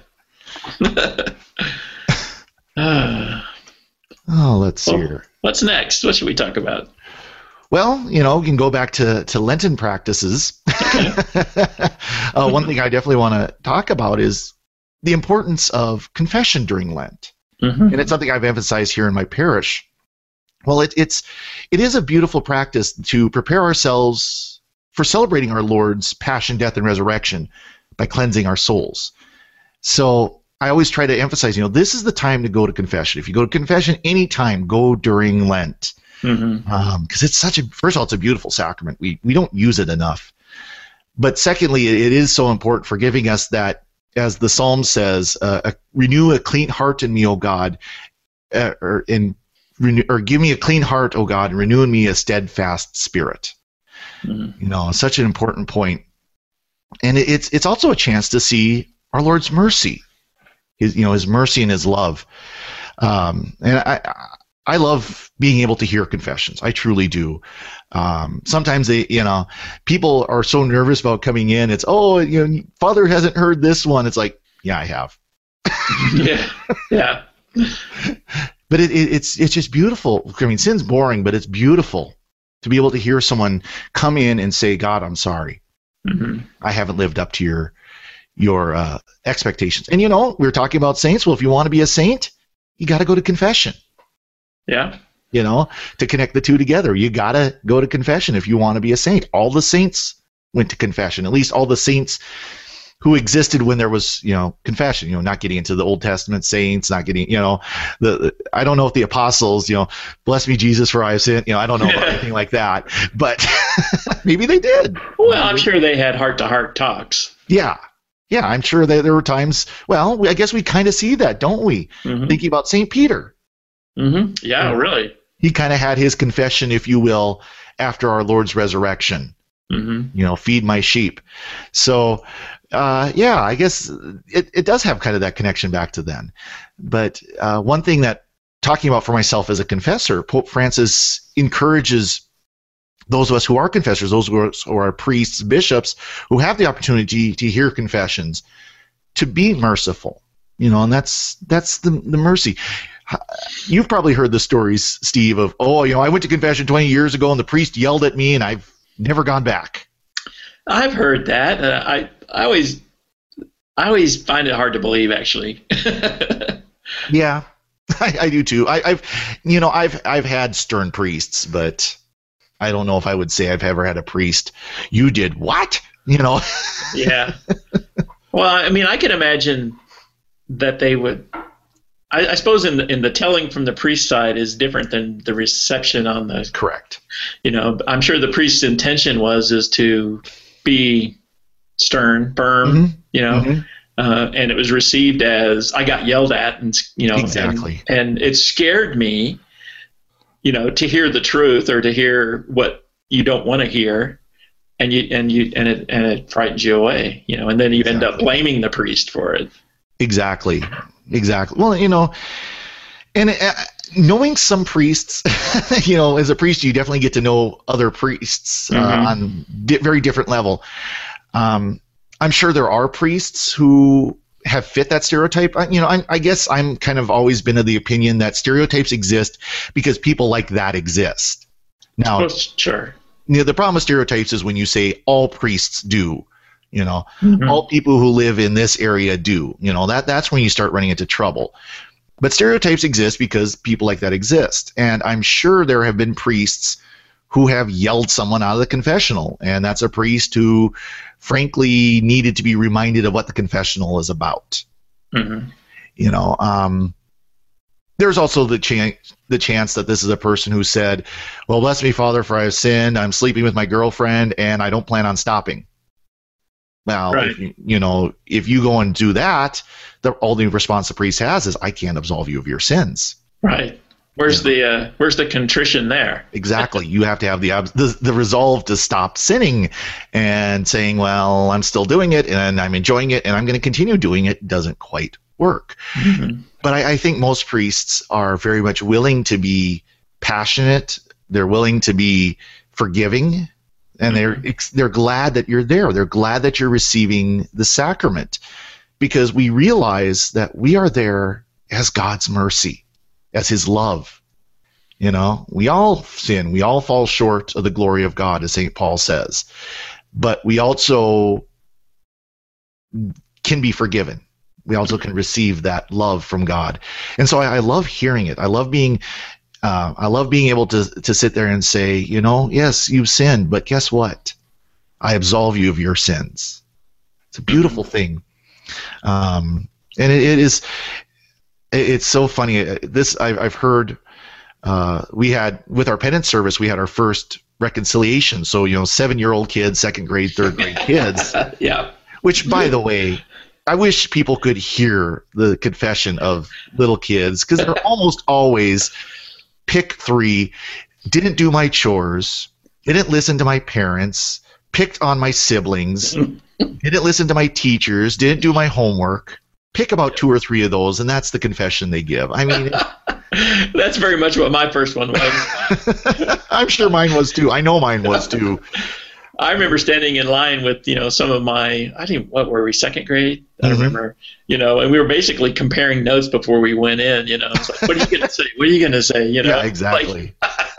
Oh, let's see well, here. What's next? What should we talk about? Well, you know, we can go back to, to Lenten practices. uh, one thing I definitely want to talk about is the importance of confession during Lent. Mm-hmm. And it's something I've emphasized here in my parish. Well, it, it's, it is a beautiful practice to prepare ourselves for celebrating our Lord's passion, death, and resurrection by cleansing our souls. So I always try to emphasize, you know, this is the time to go to confession. If you go to confession anytime, go during Lent. Mm-hmm. Um, 'cause it's such a, first of all, it's a beautiful sacrament. We, we don't use it enough. But secondly, it is so important for giving us that, as the Psalm says, uh, a, renew a clean heart in me, O God, uh, or, in, renew, or give me a clean heart, O God, and renew in me a steadfast spirit. Mm-hmm. You know, such an important point. And it, it's it's also a chance to see our Lord's mercy. His, you know, his mercy and his love. Um, and I, I love being able to hear confessions. I truly do. Um, sometimes they, you know, people are so nervous about coming in. It's, oh, you know, Father hasn't heard this one. It's like, yeah, I have. Yeah. Yeah. But it, it, it's, it's just beautiful. I mean, sin's boring, but it's beautiful to be able to hear someone come in and say, God, I'm sorry. Mm-hmm. I haven't lived up to your, your uh, expectations. And, you know, we were talking about saints. Well, if you want to be a saint, you got to go to confession. Yeah. You know, to connect the two together, you got to go to confession if you want to be a saint. All the saints went to confession, at least all the saints who existed when there was, you know, confession, you know, not getting into the Old Testament saints, not getting, you know, the, the I don't know if the apostles, you know, bless me, Jesus, for I have sinned, you know, I don't know about anything like that, but maybe they did. Well, I'm sure they had heart-to-heart talks. Yeah. Yeah, I'm sure that there were times, well, I guess we kind of see that, don't we? Mm-hmm. Thinking about Saint Peter. Mm-hmm. Yeah, you know, really. He kind of had his confession, if you will, after our Lord's resurrection. Mm-hmm. You know, feed my sheep. So, uh, yeah, I guess it, it does have kind of that connection back to then. But uh, one thing that, talking about for myself as a confessor, Pope Francis encourages those of us who are confessors, those who are, who are priests, bishops, who have the opportunity to hear confessions, to be merciful. You know, and that's that's the the mercy. You've probably heard the stories, Steve, of, oh, you know, I went to confession twenty years ago and the priest yelled at me and I've never gone back. I've heard that. Uh, I I always I always find it hard to believe, actually. Yeah, I, I do too. I, I've, you know, I've I've had stern priests, but I don't know if I would say I've ever had a priest. You did what? You know? Yeah. Well, I mean, I can imagine that they would. I, I suppose in the, in the telling from the priest side is different than the reception on the. Correct. You know, I'm sure the priest's intention was is to be stern, firm. Mm-hmm. You know. Mm-hmm. Uh, and it was received as I got yelled at, and you know, exactly. And, and it scared me, you know, to hear the truth or to hear what you don't want to hear, and you and you and it and it frightens you away, you know, and then you exactly. end up blaming the priest for it. Exactly, exactly. Well, you know, and uh, knowing some priests, you know, as a priest, you definitely get to know other priests uh, mm-hmm. on di- very different level. Um, I'm sure there are priests who have fit that stereotype. You know, I, I guess I'm kind of always been of the opinion that stereotypes exist because people like that exist. Now, oh, sure. You know, the problem with stereotypes is when you say all priests do, you know, mm-hmm. all people who live in this area do, you know, that that's when you start running into trouble. But stereotypes exist because people like that exist. And I'm sure there have been priests who have yelled someone out of the confessional, and that's a priest who frankly needed to be reminded of what the confessional is about. Mm-hmm. You know, um, there's also the chance the chance that this is a person who said, well, bless me, Father, for I have sinned. I'm sleeping with my girlfriend, and I don't plan on stopping. Well, right. if, you know, if you go and do that, the only response the priest has is, I can't absolve you of your sins. Right. Where's the uh, where's the contrition there? Exactly. You have to have the, the the resolve to stop sinning, and saying, well, I'm still doing it and I'm enjoying it and I'm going to continue doing it doesn't quite work. Mm-hmm. But I, I think most priests are very much willing to be passionate. They're willing to be forgiving, and mm-hmm. they're they're glad that you're there. They're glad that you're receiving the sacrament, because we realize that we are there as God's mercy, as his love. You know, we all sin. We all fall short of the glory of God, as Saint Paul says. But we also can be forgiven. We also can receive that love from God. And so I, I love hearing it. I love being uh, I love being able to to sit there and say, you know, yes, you've sinned, but guess what? I absolve you of your sins. It's a beautiful thing. Um, and it, it is It's so funny. This I've, I've heard. Uh, we had with our penance service, we had our first reconciliation. So you know, seven-year-old kids, second grade, third grade kids. Yeah. Which, by the way, I wish people could hear the confession of little kids, because they're almost always pick three, didn't do my chores, didn't listen to my parents, picked on my siblings, didn't listen to my teachers, didn't do my homework. Pick about two or three of those, and that's the confession they give. I mean, that's very much what my first one was. I'm sure mine was too. I know mine was too. I remember standing in line with, you know, some of my, I think, what were we, second grade? I don't mm-hmm. remember, you know, and we were basically comparing notes before we went in, you know. It's like, what are you going to say? What are you going to say? You know, yeah, exactly.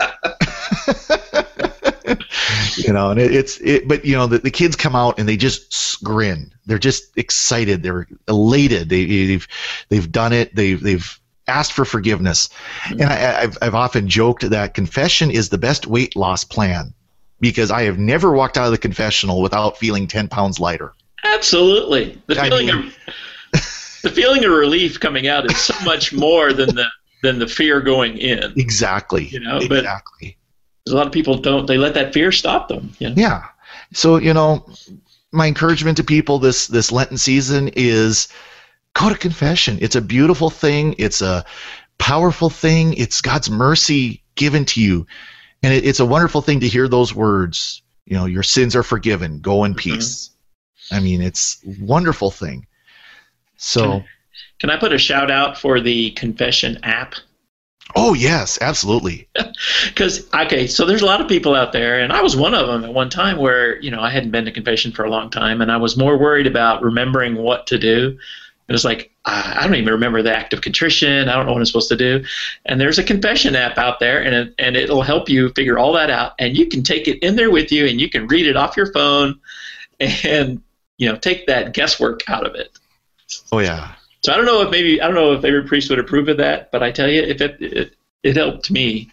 Like, you know, and it, it's it, but you know, the, the kids come out and they just grin. They're just excited. They're elated. They, they've they've done it. They've they've asked for forgiveness. Mm-hmm. And I, I've I've often joked that confession is the best weight loss plan, because I have never walked out of the confessional without feeling ten pounds lighter. Absolutely, the I feeling mean, of the feeling of relief coming out is so much more than the than the fear going in. Exactly. You know, exactly. But a lot of people don't. They let that fear stop them. You know? Yeah. So you know, my encouragement to people this this Lenten season is go to confession. It's a beautiful thing. It's a powerful thing. It's God's mercy given to you, and it, it's a wonderful thing to hear those words. You know, your sins are forgiven. Go in peace. Mm-hmm. I mean, it's a wonderful thing. So, can, can I put a shout out for the confession app? Oh, yes, absolutely. Because, okay, so there's a lot of people out there, and I was one of them at one time where, you know, I hadn't been to confession for a long time, and I was more worried about remembering what to do And it's like, I don't even remember the act of contrition. I don't know what I'm supposed to do. And there's a confession app out there, and it, and it'll help you figure all that out. And you can take it in there with you, and you can read it off your phone, and you know, take that guesswork out of it. Oh yeah. So I don't know if maybe I don't know if every priest would approve of that, but I tell you, if it it, it helped me.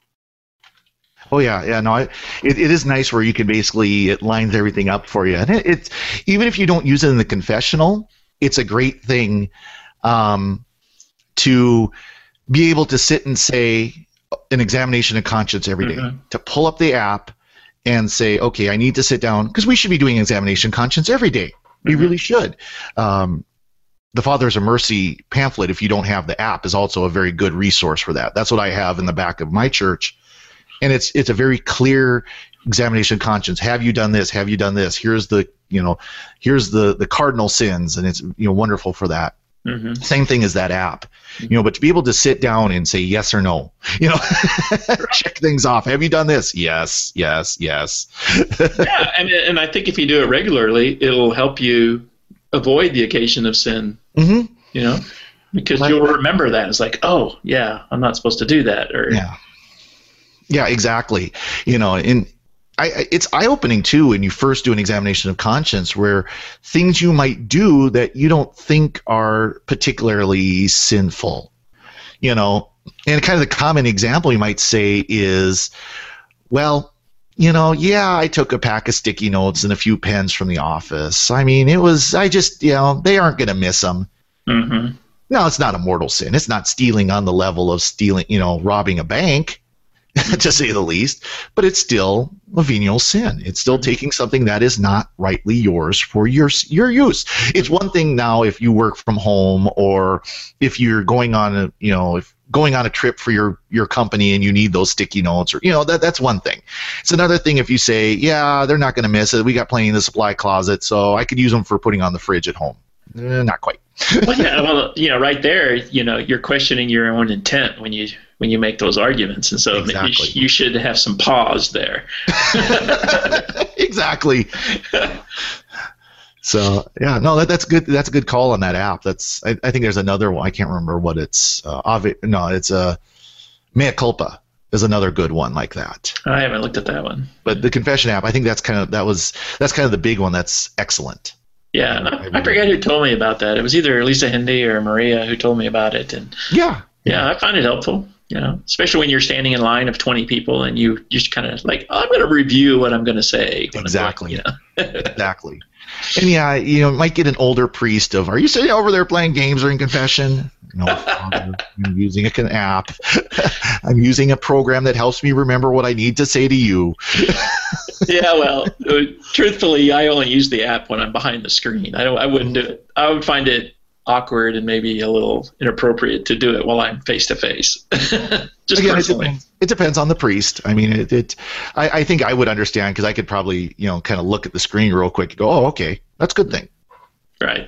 Oh yeah, yeah. No, it, it it is nice where you can basically it lines everything up for you, and it, it's even if you don't use it in the confessional, it's a great thing um, to be able to sit and say an examination of conscience every day. Mm-hmm. To pull up the app and say, okay, I need to sit down, because we should be doing examination of conscience every day. We mm-hmm. really should. Um, the Fathers of Mercy pamphlet, if you don't have the app, is also a very good resource for that. That's what I have in the back of my church. And it's it's a very clear examination of conscience. Have you done this? Have you done this? Here's the you know, here's the the cardinal sins, and it's you know wonderful for that. Mm-hmm. Same thing as that app, you know. But to be able to sit down and say yes or no, you know, check things off. Have you done this? Yes, yes, yes. Yeah, and and I think if you do it regularly, it'll help you avoid the occasion of sin. Mm-hmm. You know, because like, you'll remember that. It's like, oh yeah, I'm not supposed to do that, or yeah. Yeah, exactly. You know, and I, it's eye-opening too when you first do an examination of conscience, where things you might do that you don't think are particularly sinful. You know, and kind of the common example you might say is, well, you know, yeah, I took a pack of sticky notes and a few pens from the office. I mean, it was, I just, you know, they aren't going to miss them. Mm-hmm. No, it's not a mortal sin. It's not stealing on the level of stealing, you know, robbing a bank. To say the least, but it's still a venial sin. It's still taking something that is not rightly yours for your your use. It's one thing now if you work from home, or if you're going on a you know if going on a trip for your your company and you need those sticky notes, or you know that that's one thing. It's another thing if you say, yeah, they're not going to miss it. We got plenty in the supply closet, so I could use them for putting on the fridge at home. Eh, not quite. Well, yeah, well, you know, right there, you know, you're questioning your own intent when you when you make those arguments, and so exactly. you, sh- you should have some pause there. Exactly. So yeah, no, that, that's good. That's a good call on that app. That's I, I think there's another one. I can't remember what it's. Uh, obvi- no, it's a uh, Mea Culpa is another good one like that. I haven't looked at that one. But the confession app, I think that's kind of that was that's kind of the big one. That's excellent. Yeah, and I, I forget who told me about that. It was either Lisa Hindi or Maria who told me about it, and yeah, yeah, I find it helpful. You know, especially when you're standing in line of twenty people and you just kind of like, oh, I'm going to review what I'm going to say. Exactly. Going, you know? Exactly. And yeah, you know, might get an older priest of, are you sitting over there playing games during confession? No, Father, I'm using an app. I'm using a program that helps me remember what I need to say to you. Yeah, well, truthfully, I only use the app when I'm behind the screen. I don't. I wouldn't do it. I would find it awkward and maybe a little inappropriate to do it while I'm face to face. Just Again, personally. It depends, it depends on the priest. I mean, it. it I, I think I would understand, because I could probably, you know, kind of look at the screen real quick and go, oh, okay, that's a good thing. Right.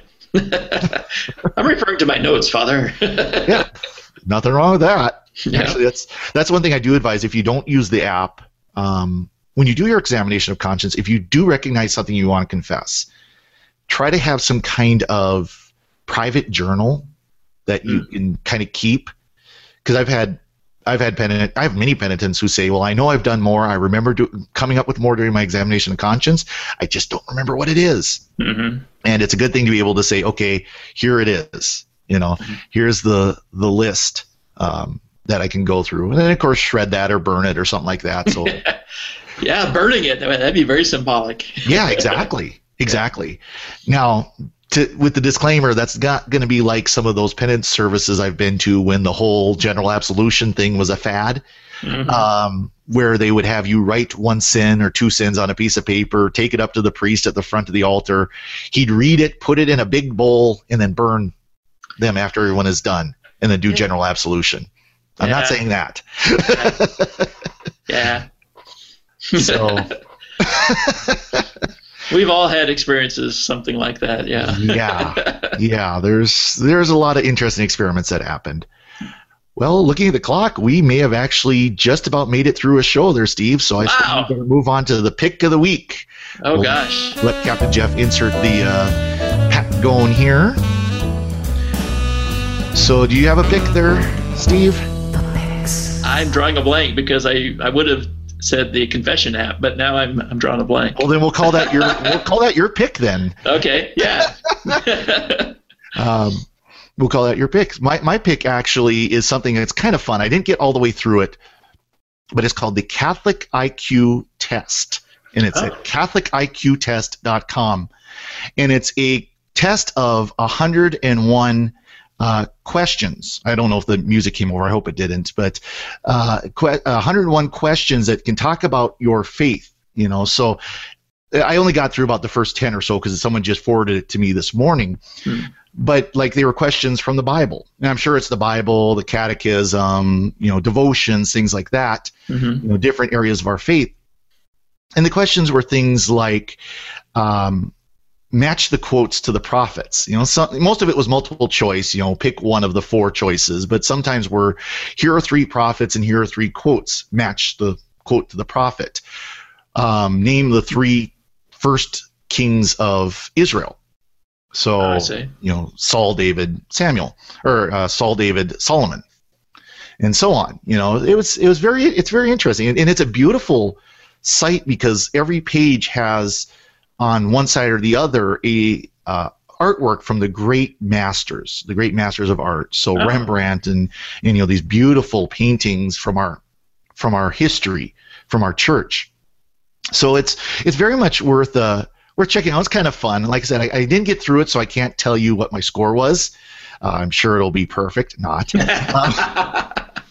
I'm referring to my notes, Father. Yeah, nothing wrong with that. Yeah. Actually, that's that's one thing I do advise. If you don't use the app, um, when you do your examination of conscience, if you do recognize something you want to confess, try to have some kind of private journal that you mm. can kind of keep. Because I've had I've had penitent, I have many penitents who say, well, I know I've done more. I remember do, coming up with more during my examination of conscience. I just don't remember what it is. Mm-hmm. And it's a good thing to be able to say, okay, here it is. You know, mm-hmm. here's the the list um, that I can go through. And then, of course, shred that or burn it or something like that. So, yeah, burning it, that'd be very symbolic. Yeah, exactly. Exactly. Now, to, with the disclaimer, that's not going to be like some of those penance services I've been to when the whole general absolution thing was a fad, mm-hmm. um, where they would have you write one sin or two sins on a piece of paper, take it up to the priest at the front of the altar. He'd read it, put it in a big bowl, and then burn them after everyone is done, and then do yeah. general absolution. I'm yeah. not saying that. Yeah. So... We've all had experiences something like that, yeah. yeah, yeah. There's there's a lot of interesting experiments that happened. Well, looking at the clock, we may have actually just about made it through a show there, Steve. So I wow. think we're going to move on to the pick of the week. Oh, we'll gosh. Let Captain Jeff insert the uh, hat going here. So do you have a pick there, Steve? I'm drawing a blank because I, I would have said the confession app, but now I'm I'm drawing a blank. Well, then we'll call that your we'll call that your pick then. Okay, yeah. um, we'll call that your pick. My my pick actually is something that's kind of fun. I didn't get all the way through it, but it's called the Catholic I Q Test, and it's Oh. at catholic I Q test dot com, and it's a test of one hundred one uh, questions. I don't know if the music came over. I hope it didn't, but uh, que- one hundred one questions that can talk about your faith. You know, so I only got through about the first ten or so because someone just forwarded it to me this morning. Hmm. But like they were questions from the Bible, and I'm sure it's the Bible, the Catechism, you know, devotions, things like that. Mm-hmm. You know, different areas of our faith. And the questions were things like, um, match the quotes to the prophets. You know, some, most of it was multiple choice. You know, pick one of the four choices. But sometimes were, here are three prophets and here are three quotes. Match the quote to the prophet. Um, name the three first kings of Israel. So, I see. you know, Saul, David, Samuel, or uh, Saul, David, Solomon, and so on. You know, it was it was very it's very interesting, and, and it's a beautiful site because every page has on one side or the other a uh, artwork from the great masters, the great masters of art. So Oh. Rembrandt and, and you know these beautiful paintings from our from our history, from our church. So it's it's very much worth uh, worth checking out. It's kind of fun. Like I said, I, I didn't get through it, so I can't tell you what my score was. Uh, I'm sure it'll be perfect. Not. Um,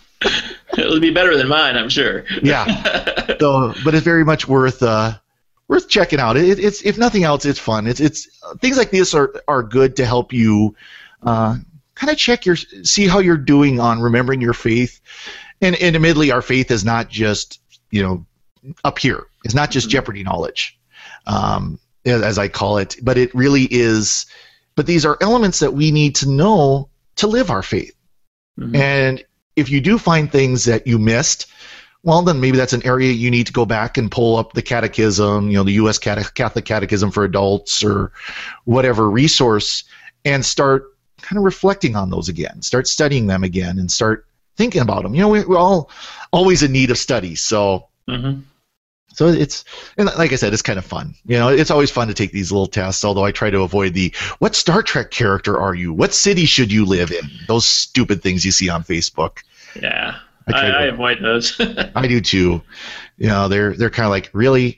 It'll be better than mine, I'm sure. yeah. So, but it's very much worth uh, worth checking out. It, it's if nothing else, it's fun. It's it's things like this are are good to help you uh, kind of check your see how you're doing on remembering your faith. And, and admittedly, our faith is not just you know up here. It's not just Mm-hmm. Jeopardy knowledge, um, as, as I call it. But it really is. But these are elements that we need to know to live our faith. Mhm. And if you do find things that you missed, well, then maybe that's an area you need to go back and pull up the catechism, you know, the U S Cate- Catholic Catechism for Adults or whatever resource, and start kind of reflecting on those again, start studying them again, and start thinking about them. You know, we, we're all always in need of study, so Mhm. so it's, and like I said, it's kind of fun. You know, it's always fun to take these little tests, although I try to avoid the, what Star Trek character are you? What city should you live in? Those stupid things you see on Facebook. Yeah. I I, tried to- I avoid those. I do too. You know, they're they're kind of like, really?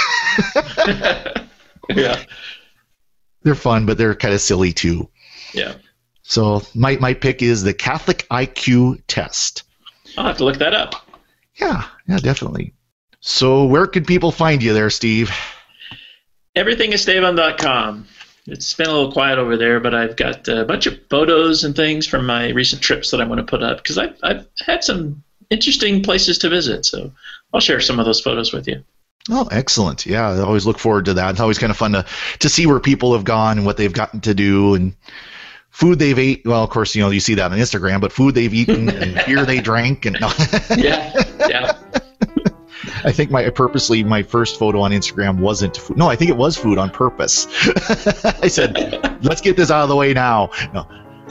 Yeah. They're fun, but they're kind of silly too. Yeah. So my, my pick is the Catholic I Q test. I'll have to look that up. Yeah, yeah, definitely. So where could people find you there, Steve? Everything is Esteban dot com. It's been a little quiet over there, but I've got a bunch of photos and things from my recent trips that I want to put up because I've, I've had some interesting places to visit. So I'll share some of those photos with you. Oh, excellent. Yeah, I always look forward to that. It's always kind of fun to, to see where people have gone and what they've gotten to do and food they've ate. Well, of course, you know, you see that on Instagram, but food they've eaten and beer they drank. And no. Yeah. Yeah. I think my purposely my first photo on Instagram wasn't food. No, I think it was food on purpose. I said, let's get this out of the way now. No.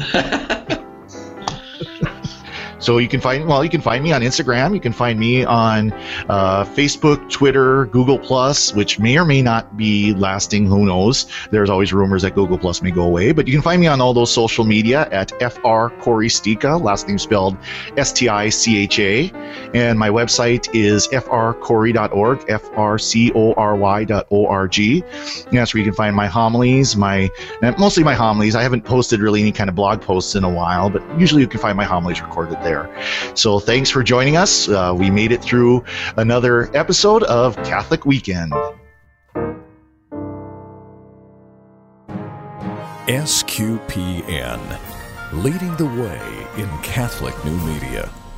So you can find well, you can find me on Instagram. You can find me on uh, Facebook, Twitter, Google Plus, which may or may not be lasting. Who knows? There's always rumors that Google Plus may go away. But you can find me on all those social media at F R Corey Stica, last name spelled S T I C H A, and my website is f r corey dot org, F R C O R Y dot O R G. And that's where you can find my homilies, my mostly my homilies. I haven't posted really any kind of blog posts in a while, but usually you can find my homilies recorded there. So thanks for joining us. Uh, we made it through another episode of Catholic Weekend. S Q P N, leading the way in Catholic new media.